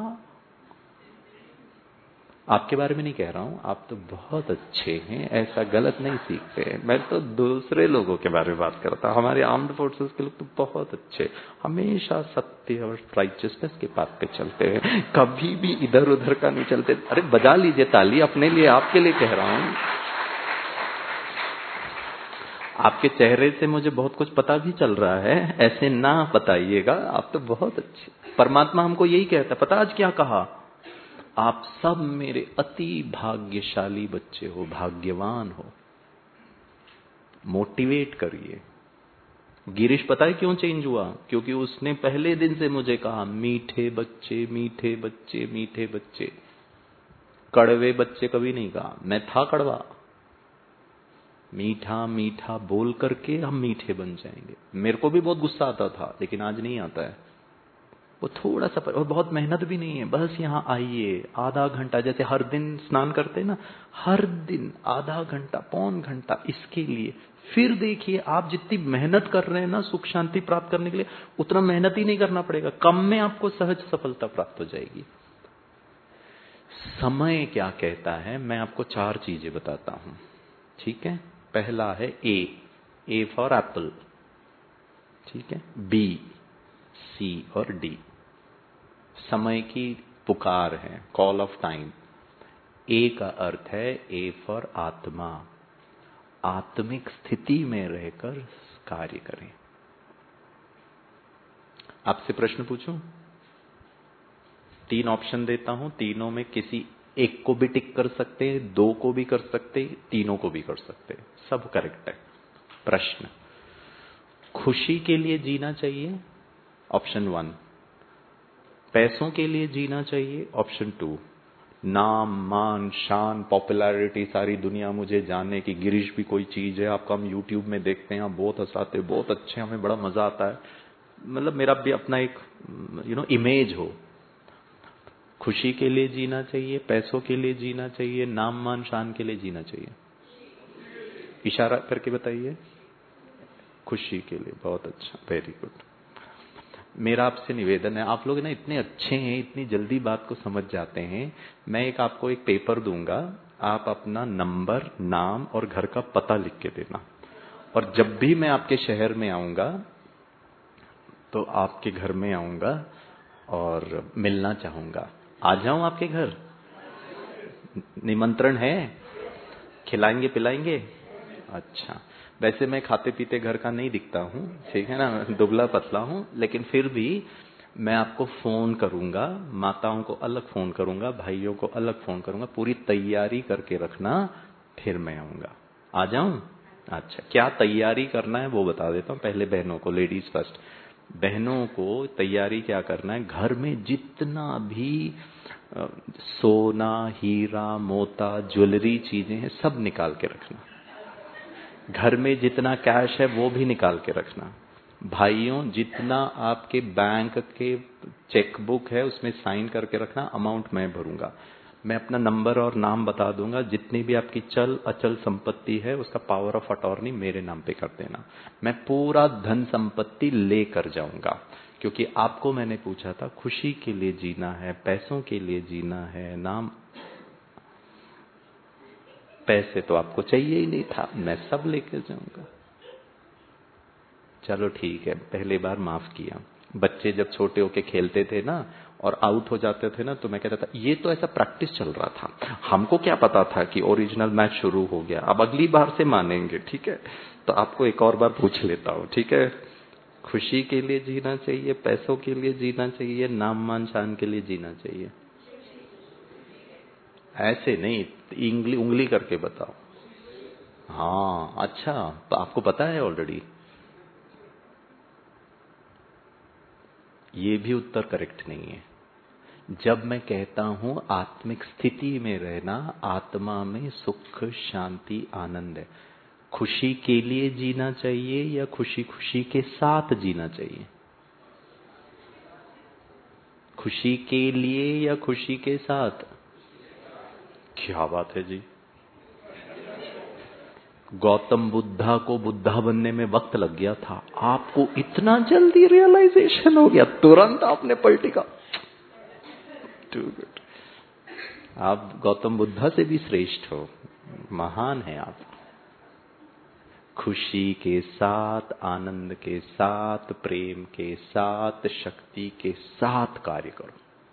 आपके बारे में नहीं कह रहा हूं, आप तो बहुत अच्छे हैं, ऐसा गलत नहीं सीखते हैं। मैं तो दूसरे लोगों के बारे में बात करता हूं। हमारे आर्म्ड फोर्सेस के लोग तो बहुत अच्छे, हमेशा सत्य और राइचियसनेस के पाथ पे चलते हैं, कभी भी इधर उधर का नहीं चलते। अरे बजा लीजिए ताली, अपने लिए, आपके लिए कह रहा हूं। आपके चेहरे से मुझे बहुत कुछ पता भी चल रहा है, ऐसे ना बताइएगा, आप तो बहुत अच्छे। परमात्मा हमको यही कहता है, पता आज क्या कहा? आप सब मेरे अति भाग्यशाली बच्चे हो, भाग्यवान हो। मोटिवेट करिए। गिरीश पता है क्यों चेंज हुआ? क्योंकि उसने पहले दिन से मुझे कहा, मीठे बच्चे मीठे बच्चे मीठे बच्चे, कड़वे बच्चे कभी नहीं कहा। मैं था कड़वा, मीठा मीठा बोल करके हम मीठे बन जाएंगे। मेरे को भी बहुत गुस्सा आता था, लेकिन आज नहीं आता है। वो थोड़ा सा, और बहुत मेहनत भी नहीं है, बस यहाँ आइए, आधा घंटा, जैसे हर दिन स्नान करते हैं ना, हर दिन आधा घंटा पौन घंटा इसके लिए। फिर देखिए आप जितनी मेहनत कर रहे हैं ना सुख शांति प्राप्त करने के लिए, उतना मेहनत ही नहीं करना पड़ेगा, कम में आपको सहज सफलता प्राप्त हो जाएगी। समय क्या कहता है, मैं आपको 4 चीजें बताता हूं, ठीक है? पहला है ए फॉर एप्पल, ठीक है, बी, सी और डी। समय की पुकार है, कॉल ऑफ टाइम। ए का अर्थ है ए फॉर आत्मा, आत्मिक स्थिति में रहकर कार्य करें। आपसे प्रश्न पूछूं? 3 ऑप्शन देता हूं, तीनों में किसी एक को भी टिक कर सकते हैं, 2 को भी कर सकते हैं, तीनों को भी कर सकते हैं, सब करेक्ट है। प्रश्न, खुशी के लिए जीना चाहिए, ऑप्शन 1। पैसों के लिए जीना चाहिए, ऑप्शन 2। नाम, मान, शान, पॉपुलैरिटी, सारी दुनिया मुझे जाने की, गिरीश भी कोई चीज है, आपका हम यूट्यूब में देखते हैं, आप बहुत हंसाते, बहुत अच्छे, हमें बड़ा मजा आता है, मतलब मेरा भी अपना एक इमेज हो। खुशी के लिए जीना चाहिए, पैसों के लिए जीना चाहिए, नाम, मान, शान के लिए जीना चाहिए? इशारा करके बताइए। खुशी के लिए, बहुत अच्छा, वेरी गुड। मेरा आपसे निवेदन है, आप लोग ना इतने अच्छे हैं, इतनी जल्दी बात को समझ जाते हैं। मैं आपको एक पेपर दूंगा, आप अपना नंबर, नाम और घर का पता लिख के देना, और जब भी मैं आपके शहर में आऊंगा तो आपके घर में आऊंगा और मिलना चाहूंगा। आ जाऊं आपके घर? निमंत्रण है? खिलाएंगे पिलाएंगे? अच्छा, वैसे मैं खाते पीते घर का नहीं दिखता हूँ, ठीक है ना, दुबला पतला हूँ, लेकिन फिर भी मैं आपको फोन करूंगा, माताओं को अलग फोन करूंगा, भाइयों को अलग फोन करूंगा, पूरी तैयारी करके रखना, फिर मैं आऊंगा। आ जाऊं? अच्छा, क्या तैयारी करना है वो बता देता हूँ पहले बहनों को, लेडीज फर्स्ट। बहनों को तैयारी क्या करना है, घर में जितना भी सोना, हीरा, मोता, ज्वेलरी चीजें हैं, सब निकाल के रखना। घर में जितना कैश है वो भी निकाल के रखना। भाइयों, जितना आपके बैंक के चेकबुक है उसमें साइन करके रखना, अमाउंट मैं भरूंगा। मैं अपना नंबर और नाम बता दूंगा, जितनी भी आपकी चल अचल संपत्ति है उसका पावर ऑफ अटॉर्नी मेरे नाम पे कर देना। मैं पूरा धन संपत्ति लेकर जाऊंगा, क्योंकि आपको मैंने पूछा था खुशी के लिए जीना है, पैसों के लिए जीना है, नाम, पैसे तो आपको चाहिए ही नहीं था, मैं सब लेकर जाऊंगा। चलो ठीक है, पहली बार माफ किया। बच्चे जब छोटे होके खेलते थे ना और आउट हो जाते थे ना, तो मैं कहता था ये तो ऐसा प्रैक्टिस चल रहा था, हमको क्या पता था कि ओरिजिनल मैच शुरू हो गया, अब अगली बार से मानेंगे, ठीक है? तो आपको एक और बार पूछ लेता हूँ, ठीक है? खुशी के लिए जीना चाहिए, पैसों के लिए जीना चाहिए, नाम, मान, शान के लिए जीना चाहिए? ऐसे नहीं, उंगली करके बताओ। हाँ, अच्छा, तो आपको पता है ऑलरेडी? ये भी उत्तर करेक्ट नहीं है। जब मैं कहता हूं आत्मिक स्थिति में रहना, आत्मा में सुख, शांति, आनंद है, खुशी के लिए जीना चाहिए या खुशी खुशी के साथ जीना चाहिए? खुशी के लिए या खुशी के साथ? क्या बात है जी! गौतम बुद्धा को बुद्धा बनने में वक्त लग गया था, आपको इतना जल्दी रियलाइजेशन हो गया, तुरंत आपने पलटी का। टू गुड, आप गौतम बुद्धा से भी श्रेष्ठ हो, महान है आप। खुशी के साथ, आनंद के साथ, प्रेम के साथ, शक्ति के साथ कार्य करो।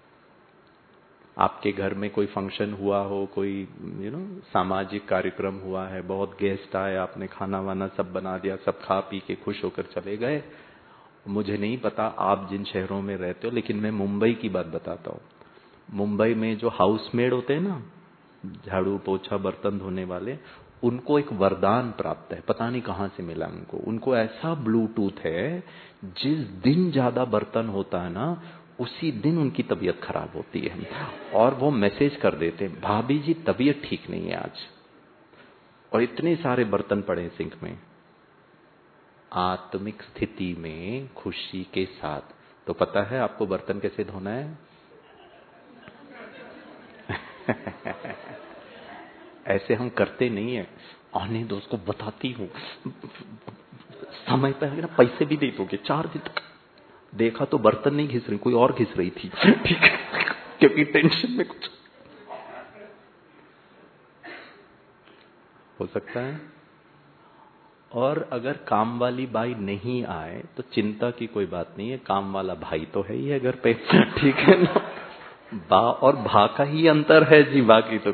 आपके घर में कोई फंक्शन हुआ हो, कोई सामाजिक कार्यक्रम हुआ है, बहुत गेस्ट आए, आपने खाना वाना सब बना दिया, सब खा पी के खुश होकर चले गए। मुझे नहीं पता आप जिन शहरों में रहते हो, लेकिन मैं मुंबई की बात बताता हूँ। मुंबई में जो हाउसमेड होते हैं ना, झाड़ू पोछा बर्तन धोने वाले, उनको एक वरदान प्राप्त है, पता नहीं कहां से मिला उनको। उनको ऐसा ब्लूटूथ है, जिस दिन ज्यादा बर्तन होता है ना, उसी दिन उनकी तबीयत खराब होती है, और वो मैसेज कर देते हैं, भाभी जी तबीयत ठीक नहीं है आज, और इतने सारे बर्तन पड़े हैं सिंक में। आत्मिक स्थिति में खुशी के साथ, तो पता है आपको बर्तन कैसे धोना है? ऐसे हम करते नहीं है। आने दो, उसको बताती हूँ, समय पर ना पैसे भी दे दोगे, 4 दिन तक। देखा तो बर्तन नहीं घिस रही, कोई और घिस रही थी, ठीक है, क्योंकि टेंशन में कुछ हो सकता है। और अगर काम वाली बाई नहीं आए तो चिंता की कोई बात नहीं है, काम वाला भाई तो है ही है घर पे। ठीक है ना? बा और भा का ही अंतर है जी, बाकी तो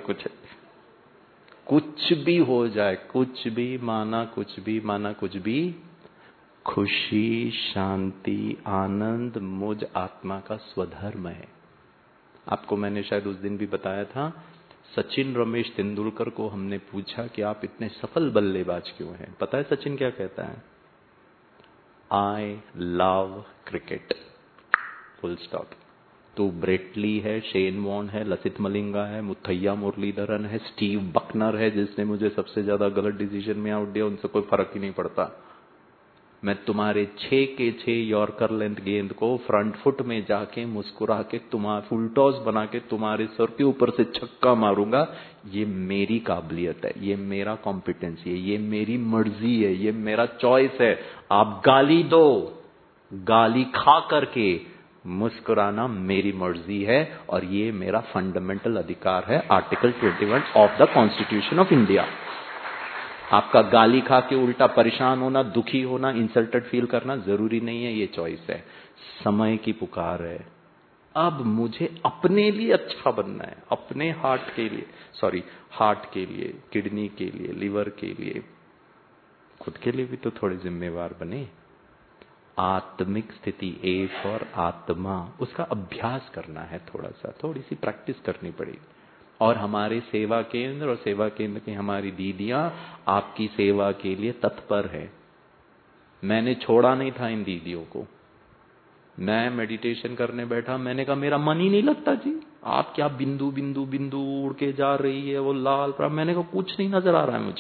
कुछ भी हो जाए, कुछ भी माना कुछ भी, खुशी, शांति, आनंद मुझ आत्मा का स्वधर्म है। आपको मैंने शायद उस दिन भी बताया था, सचिन रमेश तेंदुलकर को हमने पूछा कि आप इतने सफल बल्लेबाज क्यों हैं? पता है सचिन क्या कहता है? I love cricket, full stop. तो ब्रेटली है, शेन वॉर्न है, लसित मलिंगा है, मुथैया मुरलीधरन है, स्टीव बकनर है जिसने मुझे सबसे ज्यादा गलत डिसीजन में आउट दिया, उनसे कोई फर्क ही नहीं पड़ता। मैं तुम्हारे 6 के 6 यॉर्कर लेंथ गेंद को फ्रंट फुट में जाके मुस्कुरा के तुम्हारा फुल टॉस बना के तुम्हारे सर के ऊपर से छक्का मारूंगा। ये मेरी काबिलियत है, ये मेरा कॉम्पिटेंसी है, ये मेरी मर्जी है, ये मेरा चॉइस है। आप गाली दो, गाली खा करके मुस्कुराना मेरी मर्जी है, और ये मेरा फंडामेंटल अधिकार है, article 21 of the constitution of India. आपका गाली खा के उल्टा परेशान होना, दुखी होना, इंसल्टेड फील करना जरूरी नहीं है, ये चॉइस है। समय की पुकार है। अब मुझे अपने लिए अच्छा बनना है, अपने हार्ट के लिए, किडनी के लिए, लिवर के लिए, खुद के लिए भी तो थोड़े जिम्मेवार बने। आत्मिक स्थिति, ए फॉर आत्मा, उसका अभ्यास करना है, थोड़ी सी प्रैक्टिस करनी पड़ेगी। और हमारे सेवा केंद्र और सेवा केंद्र की हमारी दीदियां आपकी सेवा के लिए तत्पर है। मैंने छोड़ा नहीं था इन दीदियों को। मैं मेडिटेशन करने बैठा, मैंने कहा मेरा मन ही नहीं लगता जी, आप क्या बिंदु बिंदु बिंदु उड़ के जा रही है, वो लाल, मैंने कहा कुछ नहीं नजर आ रहा है मुझे।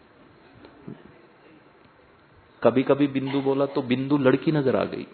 कभी कभी बिंदु बोला तो बिंदु लड़की नजर आ गई।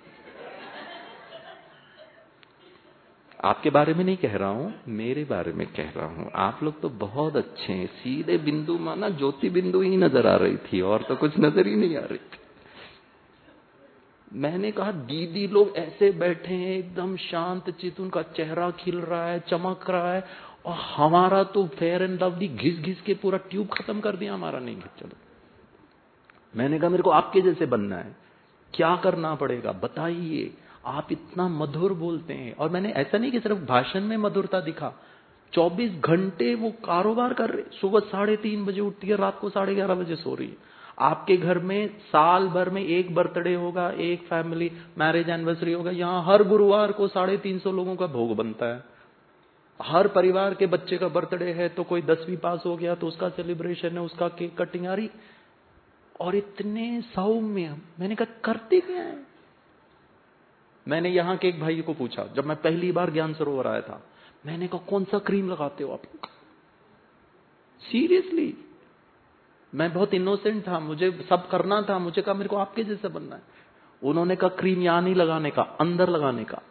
आपके बारे में नहीं कह रहा हूं, मेरे बारे में कह रहा हूं। आप लोग तो बहुत अच्छे हैं, सीधे बिंदु माना ज्योति बिंदु ही नजर आ रही थी, और तो कुछ नजर ही नहीं आ रही थी। मैंने कहा दीदी लोग ऐसे बैठे हैं एकदम शांत चित, उनका चेहरा खिल रहा है, चमक रहा है, और हमारा तो फेयर एंड लवली घिस घिस के पूरा ट्यूब खत्म कर दिया, हमारा नहीं घिस। चलो, मैंने कहा मेरे को आपके जैसे बनना है, क्या करना पड़ेगा बताइए। आप इतना मधुर बोलते हैं, और मैंने ऐसा नहीं कि सिर्फ भाषण में मधुरता दिखा, 24 घंटे वो कारोबार कर रहे। सुबह 3:30 बजे उठती है, रात को 11:30 बजे सो रही है। आपके घर में साल भर में एक बर्थडे होगा, एक फैमिली मैरिज एनिवर्सरी होगा, यहां हर गुरुवार को 350 लोगों का भोग बनता है। हर परिवार के बच्चे का बर्थडे है तो कोई 10वीं पास हो गया तो उसका सेलिब्रेशन है, उसका केक कटिंग आ रही, और इतने सौम्य। मैंने कहा करते क्या है। मैंने यहां के एक भाई को पूछा, जब मैं पहली बार ज्ञान सरोवर आया था, मैंने कहा कौन सा क्रीम लगाते हो आप लोग? सीरियसली, मैं बहुत इनोसेंट था, मुझे सब करना था। मुझे कहा मेरे को आपके जैसा बनना है। उन्होंने कहा क्रीम यहां नहीं लगाने का, अंदर लगाने का।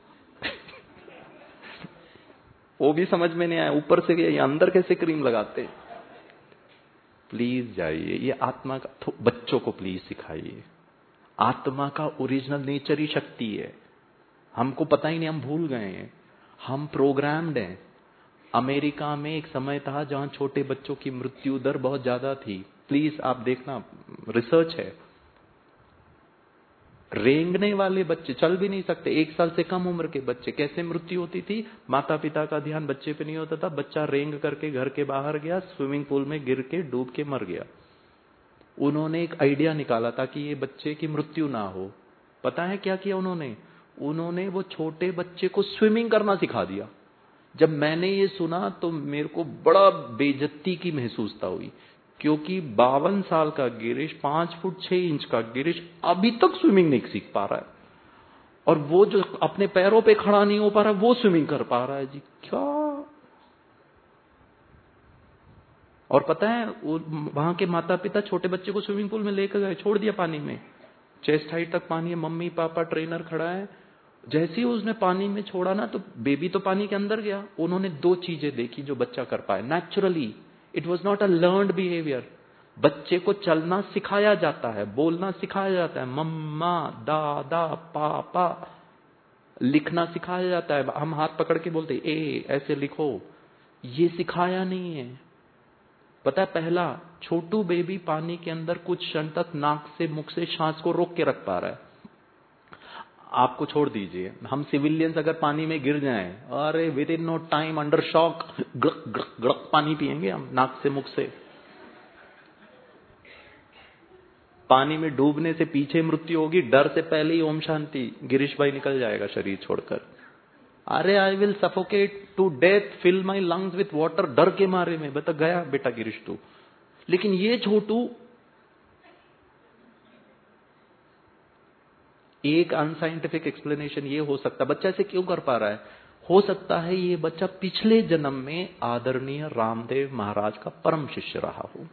वो भी समझ में नहीं आया, ऊपर से गया, अंदर कैसे क्रीम लगाते। प्लीज जाइए, ये आत्मा का बच्चों को प्लीज सिखाइए। आत्मा का ओरिजिनल नेचर ही शक्ति है, हमको पता ही नहीं, हम भूल गए हैं, हम प्रोग्राम्ड हैं। अमेरिका में एक समय था जहां छोटे बच्चों की मृत्यु दर बहुत ज्यादा थी। प्लीज आप देखना, रिसर्च है। रेंगने वाले बच्चे, चल भी नहीं सकते, 1 साल से कम उम्र के बच्चे, कैसे मृत्यु होती थी? माता पिता का ध्यान बच्चे पे नहीं होता था, बच्चा रेंग करके घर के बाहर गया, स्विमिंग पूल में गिर के डूब के मर गया। उन्होंने एक आइडिया निकाला था कि ये बच्चे की मृत्यु ना हो। पता है क्या किया उन्होंने वो छोटे बच्चे को स्विमिंग करना सिखा दिया। जब मैंने ये सुना तो मेरे को बड़ा बेइज्जती की महसूसता हुई, क्योंकि 52 साल का गिरीश, 5 फुट 6 इंच का गिरीश अभी तक स्विमिंग नहीं सीख पा रहा है, और वो जो अपने पैरों पे खड़ा नहीं हो पा रहा है वो स्विमिंग कर पा रहा है जी, क्या। और पता है वहां के माता पिता छोटे बच्चे को स्विमिंग पूल में लेकर गए, छोड़ दिया पानी में, चेस्ट हाइट तक पानी है, मम्मी पापा ट्रेनर खड़ा है। जैसे ही उसने पानी में छोड़ा ना तो बेबी तो पानी के अंदर गया। उन्होंने 2 चीजें देखी जो बच्चा कर पाए naturally. It was not a learned behaviour. बच्चे को चलना सिखाया जाता है, बोलना सिखाया जाता है, मम्मा दादा पापा, लिखना सिखाया जाता है, हम हाथ पकड़ के बोलते ए ऐसे लिखो, ये सिखाया नहीं है। पता है, पहला छोटू बेबी पानी के अंदर कुछ क्षण तक नाक से मुख से सांस को रोक के रख पा रहा है। आपको छोड़ दीजिए, हम सिविलियंस अगर पानी में गिर जाएं, अरे within no time under shock गड़क गड़क गड़क पानी पिएंगे हम नाक से मुख से। पानी में डूबने से पीछे मृत्यु होगी, डर से पहले ही ओम शांति, गिरीश भाई निकल जाएगा शरीर छोड़कर। अरे I will suffocate to death, fill my lungs with water, डर के मारे में बता गया बेटा गिरीश तू। लेकिन ये छोटू, एक अनसाइंटिफिक एक्सप्लेनेशन ये हो सकता है, बच्चा ऐसे क्यों कर पा रहा है, हो सकता है ये बच्चा पिछले जन्म में आदरणीय रामदेव महाराज का परम शिष्य रहा हो।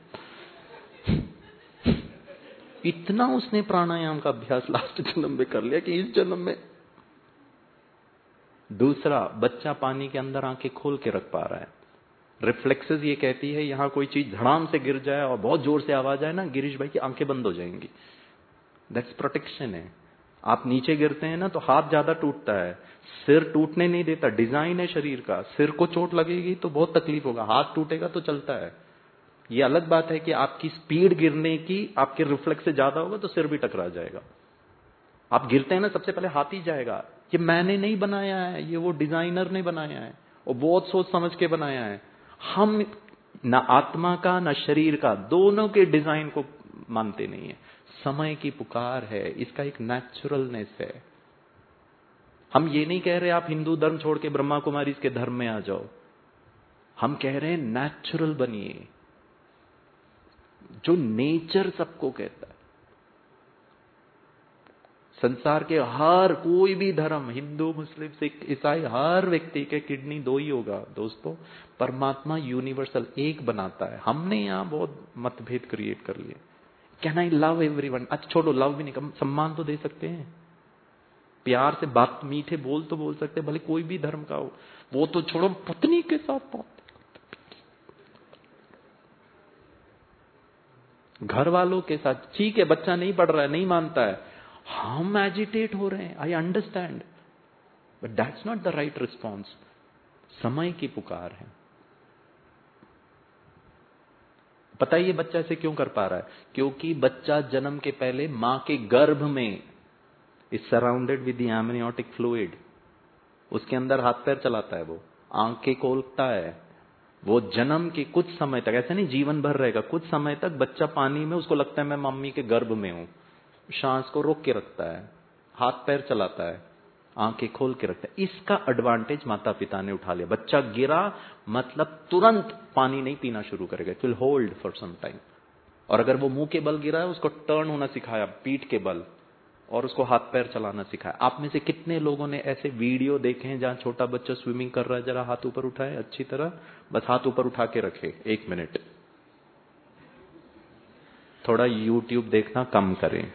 इतना उसने प्राणायाम का अभ्यास लास्ट जन्म में कर लिया कि इस जन्म में। दूसरा, बच्चा पानी के अंदर आंखें खोल के रख पा रहा है। रिफ्लेक्सेस ये कहती है यहां कोई चीज धड़ाम से गिर जाए और बहुत जोर से आवाज आए ना, गिरीश भाई की आंखें बंद हो जाएंगी। दैट्स प्रोटेक्शन है। आप नीचे गिरते हैं ना तो हाथ ज्यादा टूटता है, सिर टूटने नहीं देता, डिजाइन है शरीर का। सिर को चोट लगेगी तो बहुत तकलीफ होगा, हाथ टूटेगा तो चलता है। ये अलग बात है कि आपकी स्पीड गिरने की आपके रिफ्लेक्स से ज्यादा होगा तो सिर भी टकरा जाएगा। आप गिरते हैं ना, सबसे पहले हाथ ही जाएगा। ये मैंने नहीं बनाया है, ये वो डिजाइनर ने बनाया है और बहुत सोच समझ के बनाया है। हम न आत्मा का न शरीर का, दोनों के डिजाइन को मानते नहीं है। समय की पुकार है, इसका एक नेचुरलनेस है। हम ये नहीं कह रहे आप हिंदू धर्म छोड़ के ब्रह्मा कुमारी के धर्म में आ जाओ, हम कह रहे हैं नेचुरल बनिए, जो नेचर सबको कहता है। संसार के हर कोई भी धर्म, हिंदू मुस्लिम सिख ईसाई, हर व्यक्ति के किडनी दो ही होगा दोस्तों। परमात्मा यूनिवर्सल एक बनाता है, हमने यहां बहुत मतभेद क्रिएट कर लिए। Can I love everyone? अच्छा छोड़ो, लव भी नहीं, सम्मान तो दे सकते हैं, प्यार से बात, मीठे बोल तो बोल सकते हैं, भले कोई भी धर्म का हो। वो तो छोड़ो, पत्नी के साथ बात, घर वालों के साथ ठीक है, बच्चा नहीं पढ़ रहा है, नहीं मानता है, हम एजिटेट हो रहे हैं, I understand, but that's not the right response. समय की पुकार है। पता है ये बच्चा ऐसे क्यों कर पा रहा है? क्योंकि बच्चा जन्म के पहले मां के गर्भ में is surrounded with the amniotic fluid. उसके अंदर हाथ पैर चलाता है, वो आंखें खोलता है। वो जन्म के कुछ समय तक, ऐसे नहीं जीवन भर रहेगा, कुछ समय तक बच्चा पानी में, उसको लगता है मैं मम्मी के गर्भ में हूं, सांस को रोक के रखता है, हाथ पैर चलाता है, आंखें खोल के रखता है। इसका एडवांटेज माता पिता ने उठा लिया। बच्चा गिरा मतलब तुरंत पानी नहीं पीना शुरू करेगा, it will hold for some time. और अगर वो मुंह के बल गिरा है, उसको टर्न होना सिखाया पीठ के बल, और उसको हाथ पैर चलाना सिखाया। आप में से कितने लोगों ने ऐसे वीडियो देखे हैं जहां छोटा बच्चा स्विमिंग कर रहा है? जरा हाथ ऊपर उठाए अच्छी तरह, बस हाथ ऊपर उठा के रखे 1 मिनट। थोड़ा यूट्यूब देखना कम करें।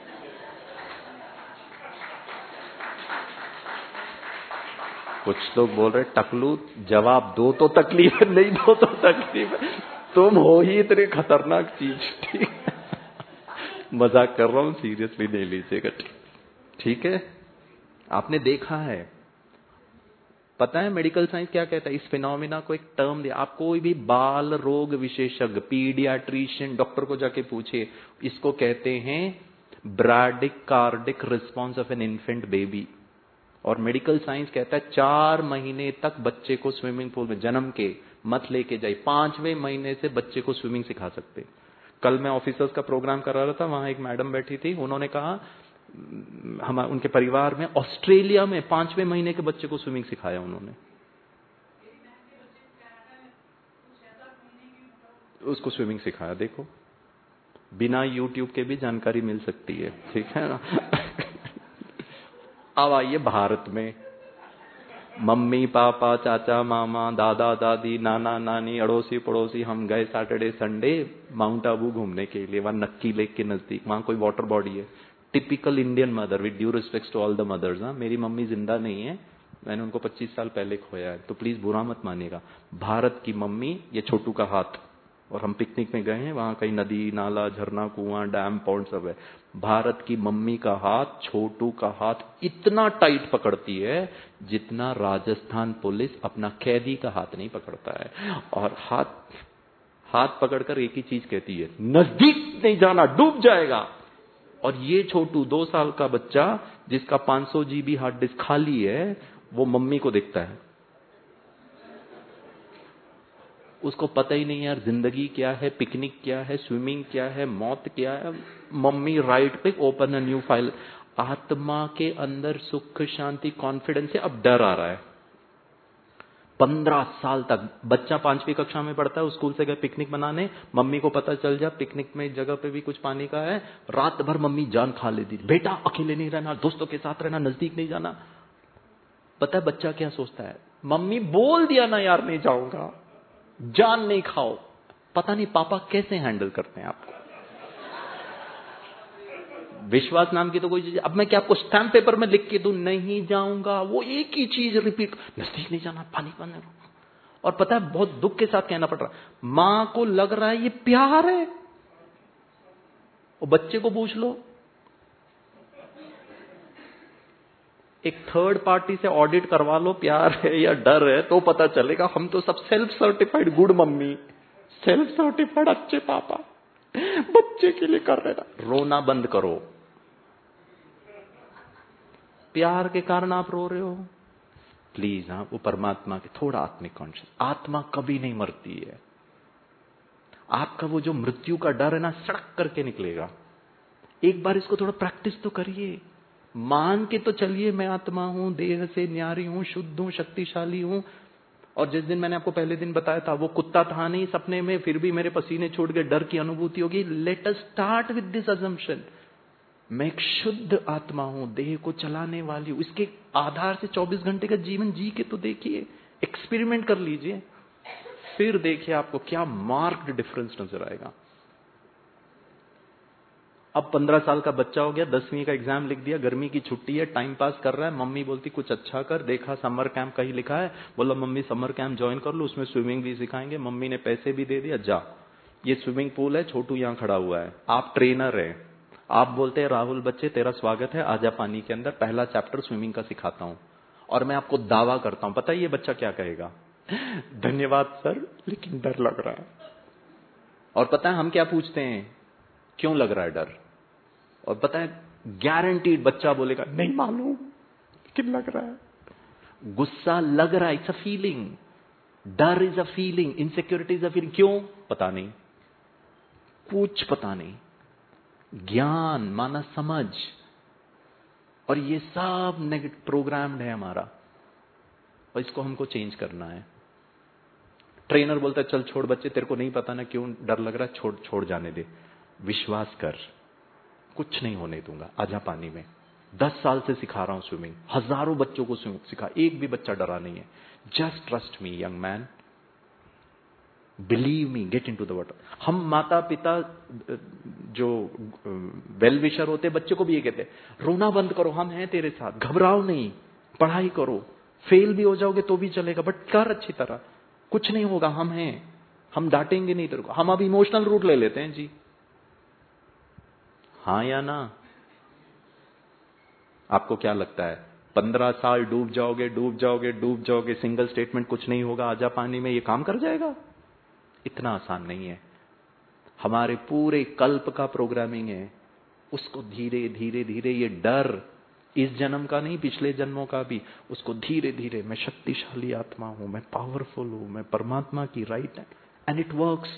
कुछ लोग बोल रहे टकलू जवाब दो तो तकलीफ है, नहीं दो तो तकलीफ है, तुम हो ही इतने खतरनाक चीज। ठीक, मजाक कर रहा हूं, सीरियसली नहीं लीजिएगा, ठीक है? आपने देखा है, पता है मेडिकल साइंस क्या कहता है? इस फिनोमिना को एक टर्म दिया। आप कोई भी बाल रोग विशेषज्ञ, पीडियाट्रिशियन, डॉक्टर को जाके पूछिए, इसको कहते हैं bradycardic response of an infant baby. और मेडिकल साइंस कहता है 4 महीने तक बच्चे को स्विमिंग पूल में जन्म के मत लेके जाइए, 5वें महीने से बच्चे को स्विमिंग सिखा सकते। कल मैं ऑफिसर्स का प्रोग्राम करा रहा था, वहां एक मैडम बैठी थी, उन्होंने कहा हम उनके परिवार में ऑस्ट्रेलिया में 5वें महीने के बच्चे को स्विमिंग सिखाया उन्होंने, उसको स्विमिंग सिखाया। देखो, बिना यूट्यूब के भी जानकारी मिल सकती है, ठीक है ना? अब आइए भारत में, मम्मी पापा चाचा मामा दादा दादी नाना नानी अड़ोसी पड़ोसी, हम गए सैटरडे संडे माउंट आबू घूमने के लिए, वहां नक्की लेक के नजदीक, वहां कोई वाटर बॉडी है। Typical Indian mother, with due respect to all the mothers. मेरी मम्मी जिंदा नहीं है, मैंने उनको 25 साल पहले खोया है, तो प्लीज बुरा मत मानिएगा। भारत की मम्मी, ये छोटू का हाथ, और हम पिकनिक में गए हैं, वहां कहीं नदी नाला झरना कुआं डैम पॉन्ड सब है। भारत की मम्मी का हाथ छोटू का हाथ इतना टाइट पकड़ती है जितना राजस्थान पुलिस अपना कैदी का हाथ नहीं पकड़ता है। और हाथ हाथ पकड़कर एक ही चीज कहती है, नजदीक नहीं जाना, डूब जाएगा। और ये छोटू 2 साल का बच्चा जिसका 500 GB हार्ड डिस्क खाली है, वो मम्मी को देखता है। उसको पता ही नहीं यार जिंदगी क्या है, पिकनिक क्या है, स्विमिंग क्या है, मौत क्या है। मम्मी राइट पे ओपन अ न्यू फाइल। आत्मा के अंदर सुख शांति कॉन्फिडेंस है, अब डर आ रहा है। 15 साल तक बच्चा 5वीं कक्षा में पढ़ता है, स्कूल से गए पिकनिक मनाने, मम्मी को पता चल जा पिकनिक में जगह पे भी कुछ पानी का है, रात भर मम्मी जान खा लेती, बेटा अकेले नहीं रहना, दोस्तों के साथ रहना, नजदीक नहीं जाना। पता है बच्चा क्या सोचता है, मम्मी बोल दिया ना यार नहीं जाऊंगा, जान नहीं खाओ। पता नहीं पापा कैसे हैंडल करते हैं आपको। विश्वास नाम की तो कोई चीज, अब मैं क्या आपको स्टैम्प पेपर में लिख के दूं नहीं जाऊंगा, वो एक ही चीज रिपीट, नजदीक नहीं जाना, पानी पानी। और पता है बहुत दुख के साथ कहना पड़ रहा है, मां को लग रहा है ये प्यार है। और बच्चे को पूछ लो, एक थर्ड पार्टी से ऑडिट करवा लो प्यार है या डर है, तो पता चलेगा। हम तो सब self certified good mummy, self certified अच्छे पापा, बच्चे के लिए कर रहे ना। रोना बंद करो। प्यार के कारण आप रो रहे हो, प्लीज। हाँ, वो परमात्मा के थोड़ा आत्मिक कॉन्शियस। आत्मा कभी नहीं मरती है। आपका वो जो मृत्यु का डर है ना, सड़क करके निकलेगा। एक बार इसको थोड़ा प्रैक्टिस तो करिए। मान के तो चलिए मैं आत्मा हूं, देह से न्यारी हूं, शुद्ध हूं, शक्तिशाली हूं। और जिस दिन मैंने आपको पहले दिन बताया था, वो कुत्ता था नहीं सपने में, फिर भी मेरे पसीने छूट गए, डर की अनुभूति होगी। Let us start with this assumption. मैं एक शुद्ध आत्मा हूं, देह को चलाने वाली हूं। इसके आधार से 24 घंटे का जीवन जी के तो देखिए, एक्सपेरिमेंट कर लीजिए, फिर देखिए आपको क्या मार्क्ड डिफरेंस नजर आएगा। अब 15 साल का बच्चा हो गया, 10वीं का एग्जाम लिख दिया, गर्मी की छुट्टी है, टाइम पास कर रहा है। मम्मी बोलती कुछ अच्छा कर, देखा समर कैंप कहीं लिखा है, बोला मम्मी समर कैंप ज्वाइन कर लो, उसमें स्विमिंग भी सिखाएंगे। मम्मी ने पैसे भी दे दिया, जा ये स्विमिंग पूल है, छोटू यहां खड़ा हुआ है, आप ट्रेनर है। आप बोलते हैं राहुल बच्चे तेरा स्वागत है, आजा पानी के अंदर, पहला चैप्टर स्विमिंग का सिखाता हूं। और मैं आपको दावा करता हूं, पता है ये बच्चा क्या कहेगा, धन्यवाद सर लेकिन डर लग रहा है। और पता है हम क्या पूछते हैं, क्यों लग रहा है डर? और पता है गारंटीड बच्चा बोलेगा नहीं मालूम लेकिन लग रहा है। गुस्सा लग रहा है, इट्स अ फीलिंग। डर is a feeling, insecurity is a feeling. क्यों पता नहीं, कुछ पता नहीं। ज्ञान माना समझ, और ये सब नेगेटिव प्रोग्राम्ड है हमारा, और इसको हमको चेंज करना है। ट्रेनर बोलता है चल छोड़ बच्चे, तेरे को नहीं पता ना क्यों डर लग रहा है, छोड़ छोड़ जाने दे, विश्वास कर, कुछ नहीं होने दूंगा, आजा पानी में। 10 साल से सिखा रहा हूं स्विमिंग, हजारों बच्चों को सिखा, एक भी बच्चा डरा नहीं है। Just trust me young man, believe me, get into the water. हम माता पिता जो वेल विशर होते बच्चे को भी ये कहते हैं रोना बंद करो, हम हैं तेरे साथ, घबराओ नहीं, पढ़ाई करो, फेल भी हो जाओगे तो भी चलेगा बट कर अच्छी तरह, कुछ नहीं होगा, हम हैं, हम डांटेंगे नहीं तेरे को। हम अब इमोशनल रूट ले लेते हैं जी, हाँ या ना? आपको क्या लगता है 15 साल डूब जाओगे डूब जाओगे डूब जाओगे, सिंगल स्टेटमेंट कुछ नहीं होगा, आजा पानी में, ये काम कर जाएगा? इतना आसान नहीं है। हमारे पूरे कल्प का प्रोग्रामिंग है, उसको धीरे धीरे धीरे, ये डर इस जन्म का नहीं पिछले जन्मों का भी, उसको धीरे धीरे, मैं शक्तिशाली आत्मा हूं, मैं पावरफुल हूं, मैं परमात्मा की राइट है, एंड इट वर्क्स।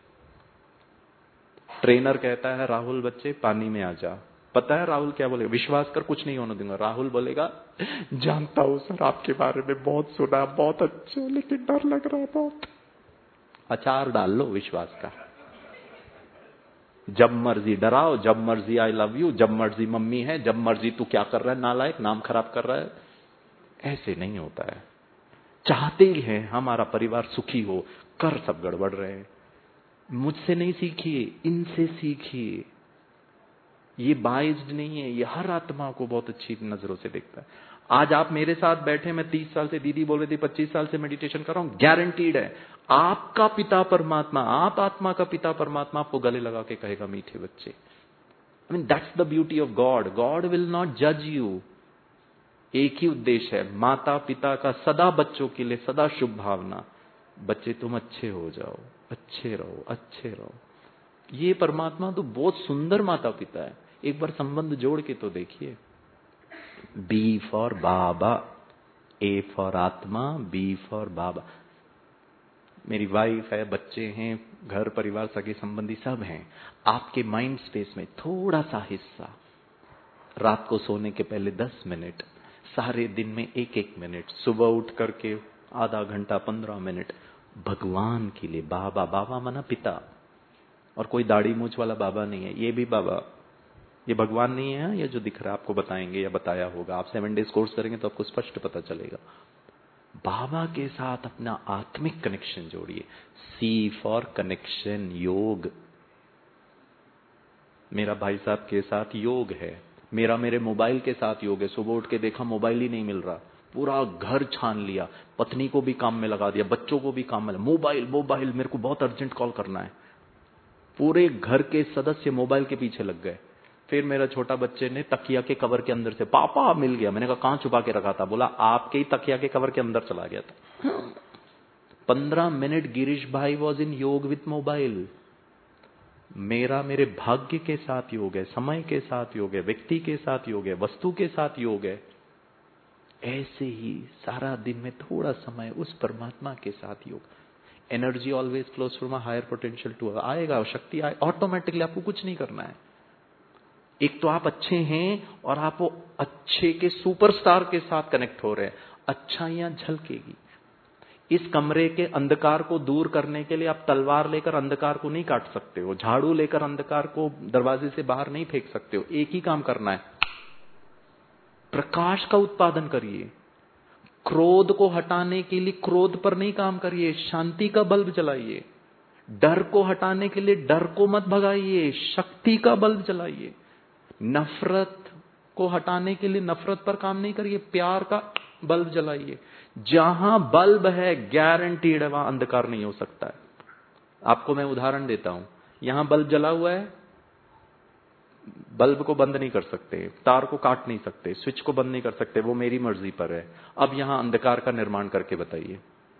ट्रेनर कहता है राहुल बच्चे पानी में आ जा, पता है राहुल क्या बोलेगा, विश्वास कर कुछ नहीं होने दूंगा। राहुल बोलेगा जानता हूं सर आपके बारे में बहुत सुना, बहुत अच्छे, लेकिन डर लग रहा है बहुत। अचार डाल लो विश्वास का, जब मर्जी डराओ, जब मर्जी आई लव यू, जब मर्जी मम्मी है, जब मर्जी तू क्या कर रहा है नालायक, नाम खराब कर रहा है। ऐसे नहीं होता है। चाहते ही हैं हमारा परिवार सुखी हो, कर सब गड़बड़ रहे हैं। मुझसे नहीं सीखिए, इनसे सीखिए। ये बाइज्ड नहीं है, ये हर आत्मा को बहुत अच्छी नजरों से देखता है। आज आप मेरे साथ बैठे, मैं 30 साल से, दीदी बोल रही थी 25 साल से मेडिटेशन कर रहा हूं, गारंटीड है आपका पिता परमात्मा, आप आत्मा का पिता परमात्मा आपको गले लगा के कहेगा मीठे बच्चे। I mean that's the beauty of God, God will not जज यू। एक ही उद्देश्य है माता पिता का, सदा बच्चों के लिए सदा शुभ भावना, बच्चे तुम अच्छे हो जाओ, अच्छे रहो, अच्छे रहो। ये परमात्मा तो बहुत सुंदर माता पिता है, एक बार संबंध जोड़ के तो देखिए। B for Baba, A for atma, B for Baba. मेरी वाइफ है, बच्चे हैं, घर परिवार सगे संबंधी सब हैं। आपके माइंड स्पेस में थोड़ा सा हिस्सा, रात को सोने के पहले 10 मिनट, सारे दिन में 1-1 मिनट, सुबह उठ करके आधा घंटा 15 मिनट भगवान के लिए। बाबा, बाबा माना पिता, और कोई दाढ़ी मूछ वाला बाबा नहीं है, ये भी बाबा, ये भगवान नहीं है। ये जो दिख रहा है आपको बताएंगे या बताया होगा, आप 7 डेज कोर्स करेंगे तो आपको स्पष्ट पता चलेगा। बाबा के साथ अपना आत्मिक कनेक्शन जोड़िए। सी फॉर कनेक्शन, योग। मेरा भाई साहब के साथ योग है, मेरा मेरे मोबाइल के साथ योग है। सुबह उठ के देखा मोबाइल ही नहीं मिल रहा, पूरा घर छान लिया, पत्नी को भी काम में लगा दिया, बच्चों को भी काम में लगा, मोबाइल मोबाइल, मेरे को बहुत अर्जेंट कॉल करना है। पूरे घर के सदस्य मोबाइल के पीछे लग गए। फिर मेरा छोटा बच्चे ने तकिया के कवर के अंदर से, पापा मिल गया। मैंने कहा कहां छुपा के रखा था? बोला आपके ही तकिया के कवर के अंदर चला गया था। 15 मिनट गिरीश भाई वॉज इन योग विथ मोबाइल। मेरा मेरे भाग्य के साथ योग है, समय के साथ योग है, व्यक्ति के साथ योग है, वस्तु के साथ योग है। ऐसे ही सारा दिन में थोड़ा समय उस परमात्मा के साथ योग। Energy always flows from a higher potential to, आएगा शक्ति आए ऑटोमेटिकली, आपको कुछ नहीं करना है। एक तो आप अच्छे हैं और आप वो अच्छे के सुपरस्टार के साथ कनेक्ट हो रहे हैं, अच्छाइयां झलकेगी। इस कमरे के अंधकार को दूर करने के लिए आप तलवार लेकर अंधकार को नहीं काट सकते हो, झाड़ू लेकर अंधकार को दरवाजे से बाहर नहीं फेंक सकते हो। एक ही काम करना है, प्रकाश का उत्पादन करिए। क्रोध को हटाने के लिए क्रोध पर नहीं काम करिए, शांति का बल्ब जलाइए। डर को हटाने के लिए डर को मत भगाइए, शक्ति का बल्ब जलाइए। नफरत को हटाने के लिए नफरत पर काम नहीं करिए, प्यार का बल्ब जलाइए। जहां बल्ब है गारंटीड है वहां अंधकार नहीं हो सकता है। आपको मैं उदाहरण देता हूं, यहां बल्ब जला हुआ है, बल्ब को बंद नहीं कर सकते, तार को काट नहीं सकते, स्विच को बंद नहीं कर सकते, वो मेरी मर्जी पर है। अब यहां अंधकार का निर्माण करके बताइए।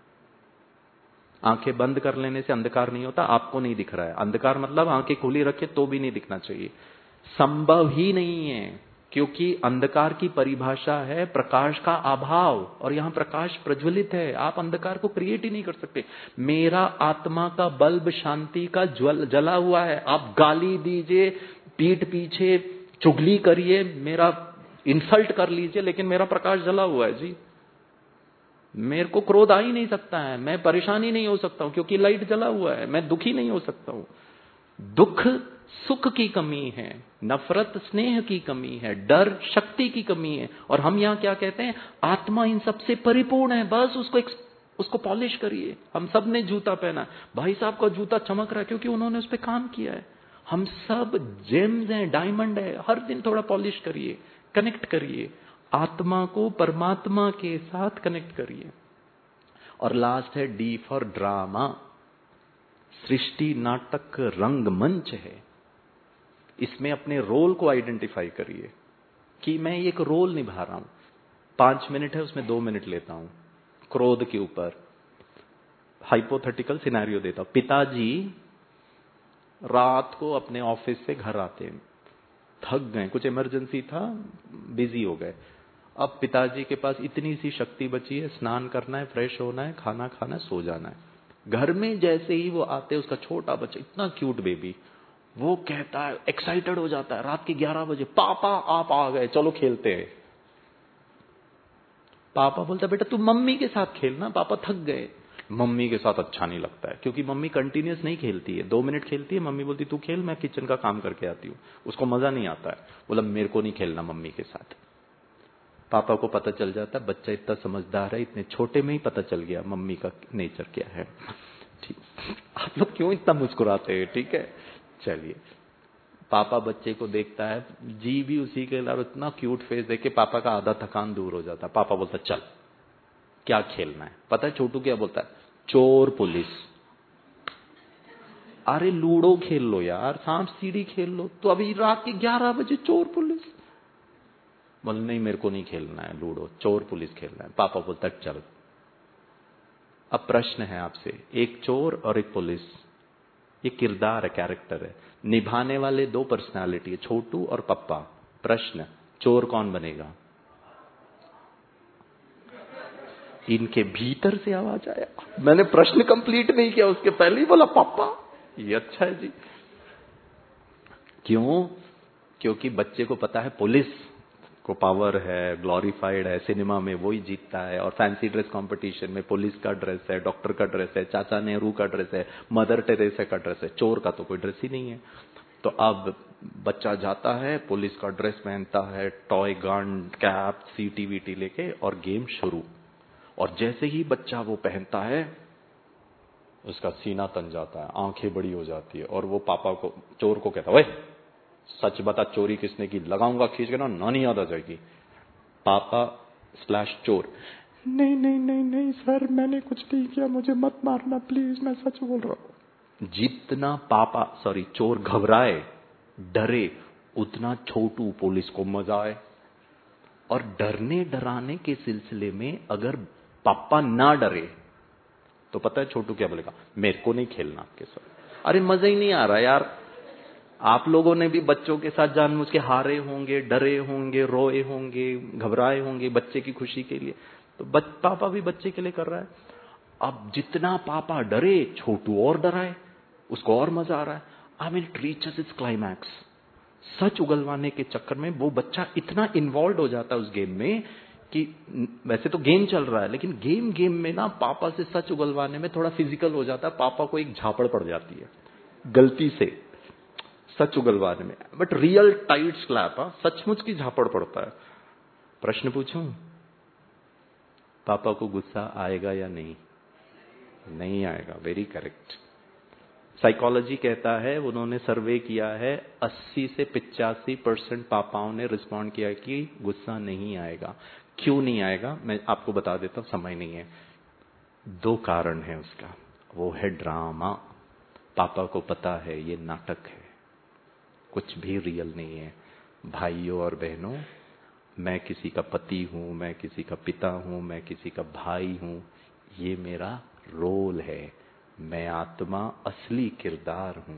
आंखें बंद कर लेने से अंधकार नहीं होता, आपको नहीं दिख रहा है। अंधकार मतलब आंखें खुली रखे तो भी नहीं दिखना चाहिए, संभव ही नहीं है, क्योंकि अंधकार की परिभाषा है प्रकाश का अभाव, और यहां प्रकाश प्रज्वलित है। आप अंधकार को क्रिएट ही नहीं कर सकते। मेरा आत्मा का बल्ब शांति का जला हुआ है। आप गाली दीजिए, पीठ पीछे चुगली करिए, मेरा इंसल्ट कर लीजिए, लेकिन मेरा प्रकाश जला हुआ है जी। मेरे को क्रोध आ ही नहीं सकता है, मैं परेशान ही नहीं हो सकता हूं क्योंकि लाइट जला हुआ है। मैं दुखी नहीं हो सकता हूं। दुख सुख की कमी है, नफरत स्नेह की कमी है, डर शक्ति की कमी है। और हम यहां क्या कहते हैं, आत्मा इन सबसे परिपूर्ण है, बस उसको पॉलिश करिए। हम सब ने जूता पहना, भाई साहब का जूता चमक रहा है क्योंकि उन्होंने उस पर काम किया है। हम सब जेम्स हैं, डायमंड है। हर दिन थोड़ा पॉलिश करिए, कनेक्ट करिए, आत्मा को परमात्मा के साथ कनेक्ट करिए। और लास्ट है डी फॉर ड्रामा। सृष्टि नाटक रंगमंच है, इसमें अपने रोल को आइडेंटिफाई करिए कि मैं एक रोल निभा रहा हूं। 5 मिनट है, उसमें 2 मिनट लेता हूं क्रोध के ऊपर। हाइपोथेटिकल सिनेरियो देता हूं। पिताजी रात को अपने ऑफिस से घर आते हैं, थक गए, कुछ इमरजेंसी था, बिजी हो गए। अब पिताजी के पास इतनी सी शक्ति बची है, स्नान करना है, फ्रेश होना है, खाना खाना है, सो जाना है। घर में जैसे ही वो आते, उसका छोटा बच्चा, इतना क्यूट बेबी, वो कहता है, एक्साइटेड हो जाता है रात के 11 बजे, पापा आप आ गए, चलो खेलते हैं। पापा बोलता बेटा तू मम्मी के साथ खेलना, पापा थक गए। मम्मी के साथ अच्छा नहीं लगता है, क्योंकि मम्मी कंटिन्यूस नहीं खेलती है, 2 मिनट खेलती है, मम्मी बोलती तू खेल, मैं किचन का काम करके आती हूँ। उसको मजा नहीं आता है, बोला मेरे को नहीं खेलना मम्मी के साथ। पापा को पता चल जाता है, बच्चा इतना समझदार है, इतने छोटे में ही पता चल गया मम्मी का नेचर क्या है। ठीक, आप लोग क्यों इतना मुस्कुराते हैं? ठीक है, चलिए। पापा बच्चे को देखता है, जी भी उसी के अलावा इतना क्यूट फेस देख के पापा का आधा थकान दूर हो जाता है। पापा बोलता चल क्या खेलना है? पता है छोटू क्या बोलता है? चोर पुलिस। अरे लूडो खेल लो यार, सांप सीढ़ी खेल लो। तो अभी रात के 11 बजे चोर पुलिस? बोल नहीं मेरे को नहीं खेलना है लूडो, चोर पुलिस खेलना है। पापा बोलता चल। अब प्रश्न है आपसे, एक चोर और एक पुलिस, ये किरदार है, कैरेक्टर है। निभाने वाले दो पर्सनालिटी है, छोटू और पप्पा। प्रश्न, चोर कौन बनेगा? इनके भीतर से आवाज आया, मैंने प्रश्न कंप्लीट नहीं किया उसके पहले ही बोला पापा। ये अच्छा है जी। क्यों? क्योंकि बच्चे को पता है पुलिस को पावर है, ग्लोरीफाइड है, सिनेमा में वही जीतता है, और फैंसी ड्रेस कंपटीशन में पुलिस का ड्रेस है, डॉक्टर का ड्रेस है, चाचा नेहरू का ड्रेस है, मदर टेरेसा का ड्रेस है, चोर का तो कोई ड्रेस ही नहीं है। तो अब बच्चा जाता है, पुलिस का ड्रेस पहनता है, टॉय गन, कैप, सीटीवीटी लेके, और गेम शुरू। और जैसे ही बच्चा वो पहनता है, उसका सीना तन जाता है, आंखें बड़ी हो जाती है, और वो पापा को, चोर को कहता है, ओए सच बता चोरी किसने की, लगाऊंगा खींच के ना, नानी याद आ जाएगी। पापा स्लैश चोर, नहीं नहीं नहीं नहीं सर, मैंने कुछ नहीं किया, मुझे मत मारना प्लीज, मैं सच बोल रहा हूं। जितना पापा सॉरी चोर घबराए, डरे, उतना छोटू पुलिस को मजा आए। और डरने डराने के सिलसिले में अगर पापा ना डरे तो पता है छोटू क्या बोलेगा? मेरे को नहीं खेलना आपके साथ। अरे मजा ही नहीं आ रहा यार। आप लोगों ने भी बच्चों के साथ जानबूझ के हारे होंगे, डरे होंगे, रोए होंगे, घबराए होंगे बच्चे की खुशी के लिए। तो पापा भी बच्चे के लिए कर रहा है। अब जितना पापा डरे, छोटू और डराए, उसको और मजा आ रहा है। I mean reaches its climax. सच उगलवाने के चक्कर में वो बच्चा इतना इन्वॉल्व हो जाता है उस गेम में कि वैसे तो गेम चल रहा है, लेकिन गेम में ना पापा से सच उगलवाने में थोड़ा फिजिकल हो जाता है। पापा को एक झापड़ पड़ जाती है गलती से सच उगलवाने में, बट रियल टाइट स्लैप, सचमुच की झापड़ पड़ता है। प्रश्न पूछूं, पापा को गुस्सा आएगा या नहीं? नहीं आएगा। Very correct. साइकोलॉजी कहता है, उन्होंने सर्वे किया है, 80 से 85% पापाओं ने रिस्पॉन्ड किया कि गुस्सा नहीं आएगा। क्यों नहीं आएगा मैं आपको बता देता हूं, समय नहीं है। दो कारण है उसका। वो है ड्रामा। पापा को पता है ये नाटक है, कुछ भी रियल नहीं है। भाइयों और बहनों, मैं किसी का पति हूं, मैं किसी का पिता हूं, मैं किसी का भाई हूं, ये मेरा रोल है। मैं आत्मा, असली किरदार हूं।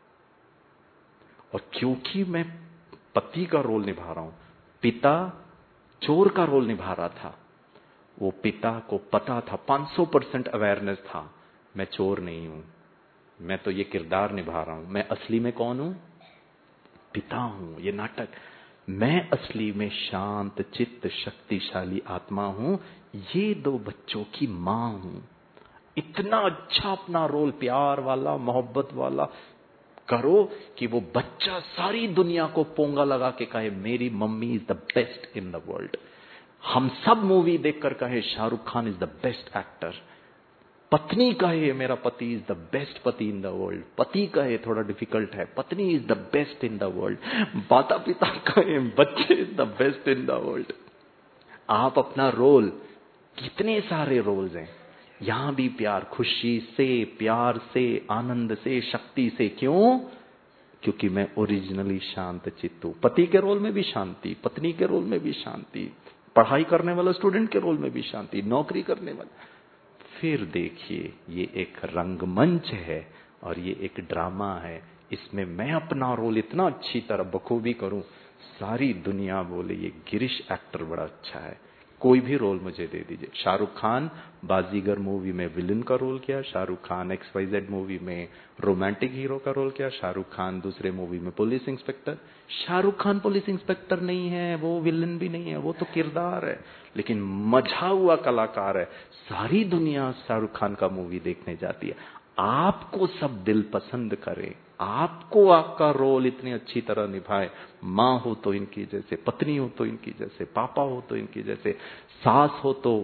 और क्योंकि मैं पति का रोल निभा रहा हूं, पिता चोर का रोल निभा रहा था, वो पिता को पता था, 500% अवेयरनेस था, मैं चोर नहीं हूं, मैं तो ये किरदार निभा रहा हूं। मैं असली में कौन हूं? पिता हूं, ये नाटक। मैं असली में शांत चित्त शक्तिशाली आत्मा हूं, ये दो बच्चों की मां हूं। इतना अच्छा अपना रोल प्यार वाला, मोहब्बत वाला करो कि वो बच्चा सारी दुनिया को पोंगा लगा के कहे, मेरी mummy is the best in the world. हम सब मूवी देखकर कहे, Shahrukh Khan is the best actor. पत्नी कहे, मेरा पति इज द बेस्ट पति इन द वर्ल्ड। पति कहे, थोड़ा डिफिकल्ट है, पत्नी is the best in the world. माता पिता कहे, बच्चे is the best in the world. आप अपना रोल, कितने सारे रोल्स हैं, यहां भी प्यार, खुशी से, प्यार से, आनंद से, शक्ति से। क्यों? क्योंकि मैं ओरिजिनली शांत चित्त हूं। पति के रोल में भी शांति, पत्नी के रोल में भी शांति, पढ़ाई करने वाला स्टूडेंट के रोल में भी शांति, नौकरी करने वाला। फिर देखिए, ये एक रंगमंच है और ये एक ड्रामा है। इसमें मैं अपना रोल इतना अच्छी तरह बखूबी करूं, सारी दुनिया बोले ये गिरीश एक्टर बड़ा अच्छा है, कोई भी रोल मुझे दे दीजिए। शाहरुख खान बाजीगर मूवी में विलन का रोल किया, शाहरुख खान XYZ मूवी में रोमांटिक हीरो का रोल किया, शाहरुख खान दूसरे मूवी में police inspector. Shahrukh Khan police inspector नहीं है, वो विलन भी नहीं है, वो तो किरदार है, लेकिन मजा हुआ कलाकार है। सारी दुनिया शाहरुख खान का मूवी देखने जाती है। आपको सब दिल पसंद करे, आपको आपका रोल इतनी अच्छी तरह निभाए। माँ हो तो इनकी जैसे, पत्नी हो तो इनकी जैसे, पापा हो तो इनकी जैसे, सास हो तो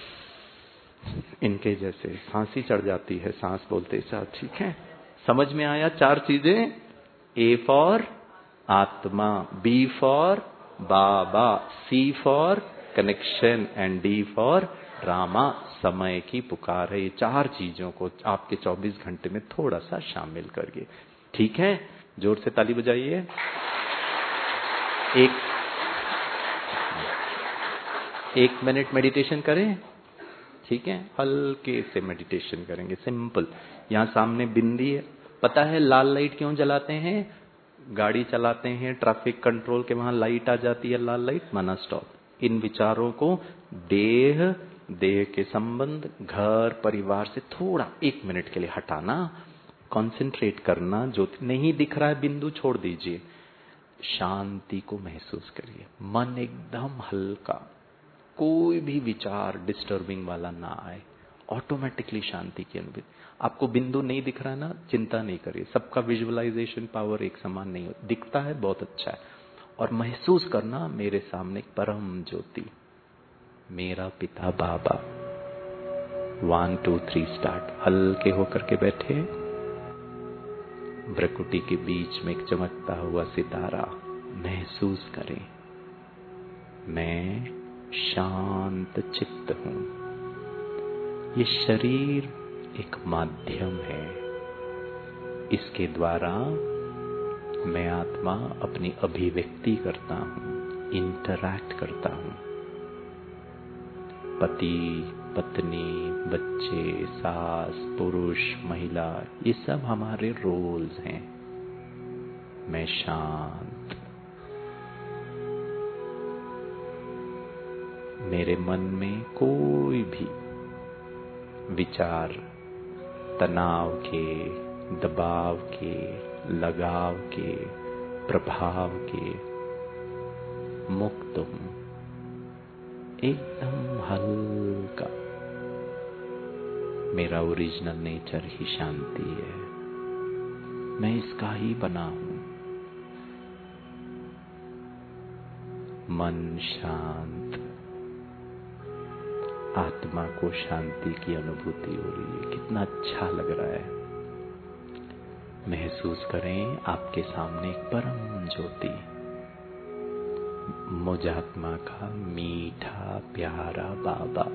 इनके जैसे। सांसी चढ़ जाती है सांस बोलते साथ, ठीक है? समझ में आया? चार चीजें। A for atma, B for Baba, C for connection and D for drama. समय की पुकार है। ये चार चीजों को आपके 24 घंटे में थोड़ा सा शामिल करिए, ठीक है? जोर से ताली बजाइए। एक मिनट मेडिटेशन करें, ठीक है? हल्के से मेडिटेशन करेंगे, सिंपल। यहां सामने बिंदी है, पता है लाल लाइट क्यों जलाते हैं? गाड़ी चलाते हैं, ट्रैफिक कंट्रोल के वहां लाइट आ जाती है, लाल लाइट, माना स्टॉप। इन विचारों को देह के संबंध, घर परिवार से थोड़ा 1 मिनट के लिए हटाना, कंसंट्रेट करना। जो नहीं दिख रहा है बिंदु छोड़ दीजिए, शांति को महसूस करिए। मन एकदम हल्का, कोई भी विचार डिस्टर्बिंग वाला ना आए, ऑटोमेटिकली शांति की अनुभूति। आपको बिंदु नहीं दिख रहा है ना, चिंता नहीं करिए। सबका विजुअलाइजेशन पावर एक समान नहीं होता, दिखता है बहुत अच्छा है। और महसूस करना मेरे सामने परम ज्योति, मेरा पिता बाबा। 1 2 3 स्टार्ट। हल्के होकर के बैठे, भ्रकुटी के बीच में एक चमकता हुआ सितारा महसूस करें। मैं शांत चित्त हूं। ये शरीर एक माध्यम है, इसके द्वारा मैं आत्मा अपनी अभिव्यक्ति करता हूं, इंटरैक्ट करता हूं। पति पत्नी, बच्चे, सास, पुरुष, महिला, ये सब हमारे रोल्स हैं। मैं शांत, मेरे मन में कोई भी विचार तनाव के, दबाव के, लगाव के, प्रभाव के मुक्त हूं, एकदम हल्का। मेरा ओरिजिनल नेचर ही शांति है, मैं इसका ही बना हूं। मन शांत, आत्मा को शांति की अनुभूति हो रही है। कितना अच्छा लग रहा है। महसूस करें आपके सामने एक परम ज्योति, मुझ आत्मा का मीठा प्यारा बाबा।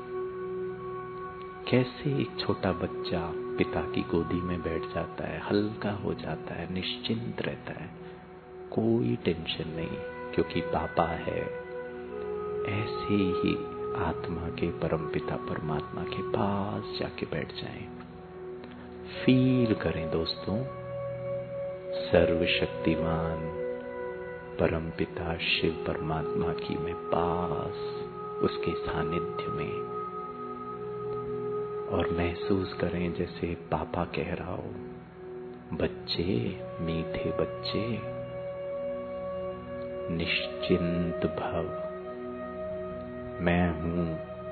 कैसे एक छोटा बच्चा पिता की गोदी में बैठ जाता है, हल्का हो जाता है, निश्चिंत रहता है, कोई टेंशन नहीं, क्योंकि पापा है। ऐसे ही आत्मा के परमपिता परमात्मा के पास जाके बैठ जाएं। फील करें दोस्तों, सर्वशक्तिमान परमपिता शिव परमात्मा की मैं पास, उसके सानिध्य में। और महसूस करें जैसे पापा कह रहा हो, बच्चे, मीठे बच्चे, निश्चिंत भव, मैं हूं।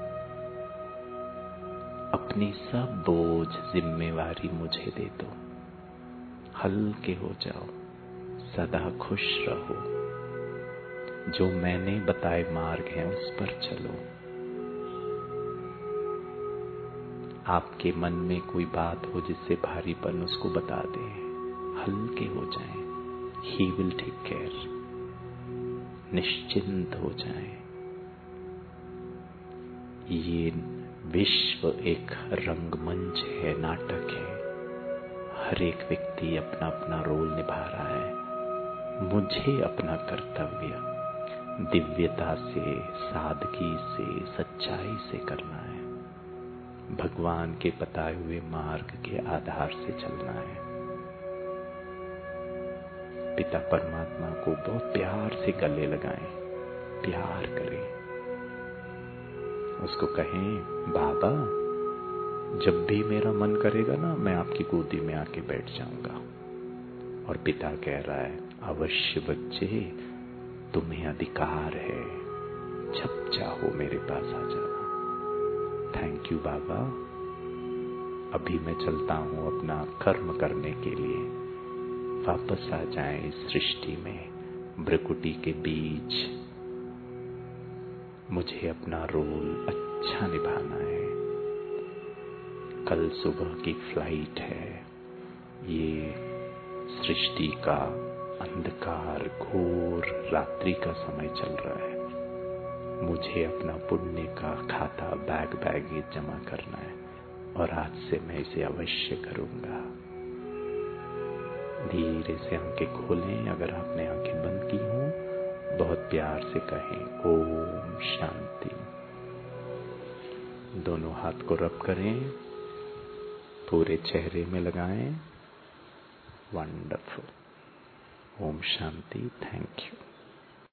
अपनी सब बोझ जिम्मेवारी मुझे दे दो, हल्के हो जाओ, सदा खुश रहो। जो मैंने बताए मार्ग हैं उस पर चलो। आपके मन में कोई बात हो जिससे भारीपन, उसको बता दें, हल्के हो जाएं। He will take care. निश्चिंत हो जाएं। ये विश्व एक रंगमंच है, नाटक है। हर एक व्यक्ति अपना अपना रोल निभा रहा है। मुझे अपना कर्तव्य दिव्यता से, सादगी से, सच्चाई से करना है। भगवान के बताए हुए मार्ग के आधार से चलना है। पिता परमात्मा को बहुत प्यार से गले लगाएं, प्यार करें। उसको कहें, बाबा जब भी मेरा मन करेगा ना, मैं आपकी गोदी में आके बैठ जाऊंगा। और पिता कह रहा है, अवश्य बच्चे, तुम्हें अधिकार है, जब चाहो मेरे पास आ जाना। Thank you Baba. अभी मैं चलता हूं अपना कर्म करने के लिए। वापस आ जाएं इस सृष्टि में, भ्रकुटी के बीच। मुझे अपना रोल अच्छा निभाना है। कल सुबह की फ्लाइट है। ये सृष्टि का अंधकार, घोर रात्रि का समय चल रहा है। मुझे अपना पुण्य का खाता बैग जमा करना है, और आज से मैं इसे अवश्य करूंगा। धीरे से आंखें खोलें। अगर आपने आंखें बंद की हों, बहुत प्यार से कहें, ओम शांति। दोनों हाथ को रब करें, पूरे चेहरे में लगाएं। वंडरफुल। ओम शांति। Thank you.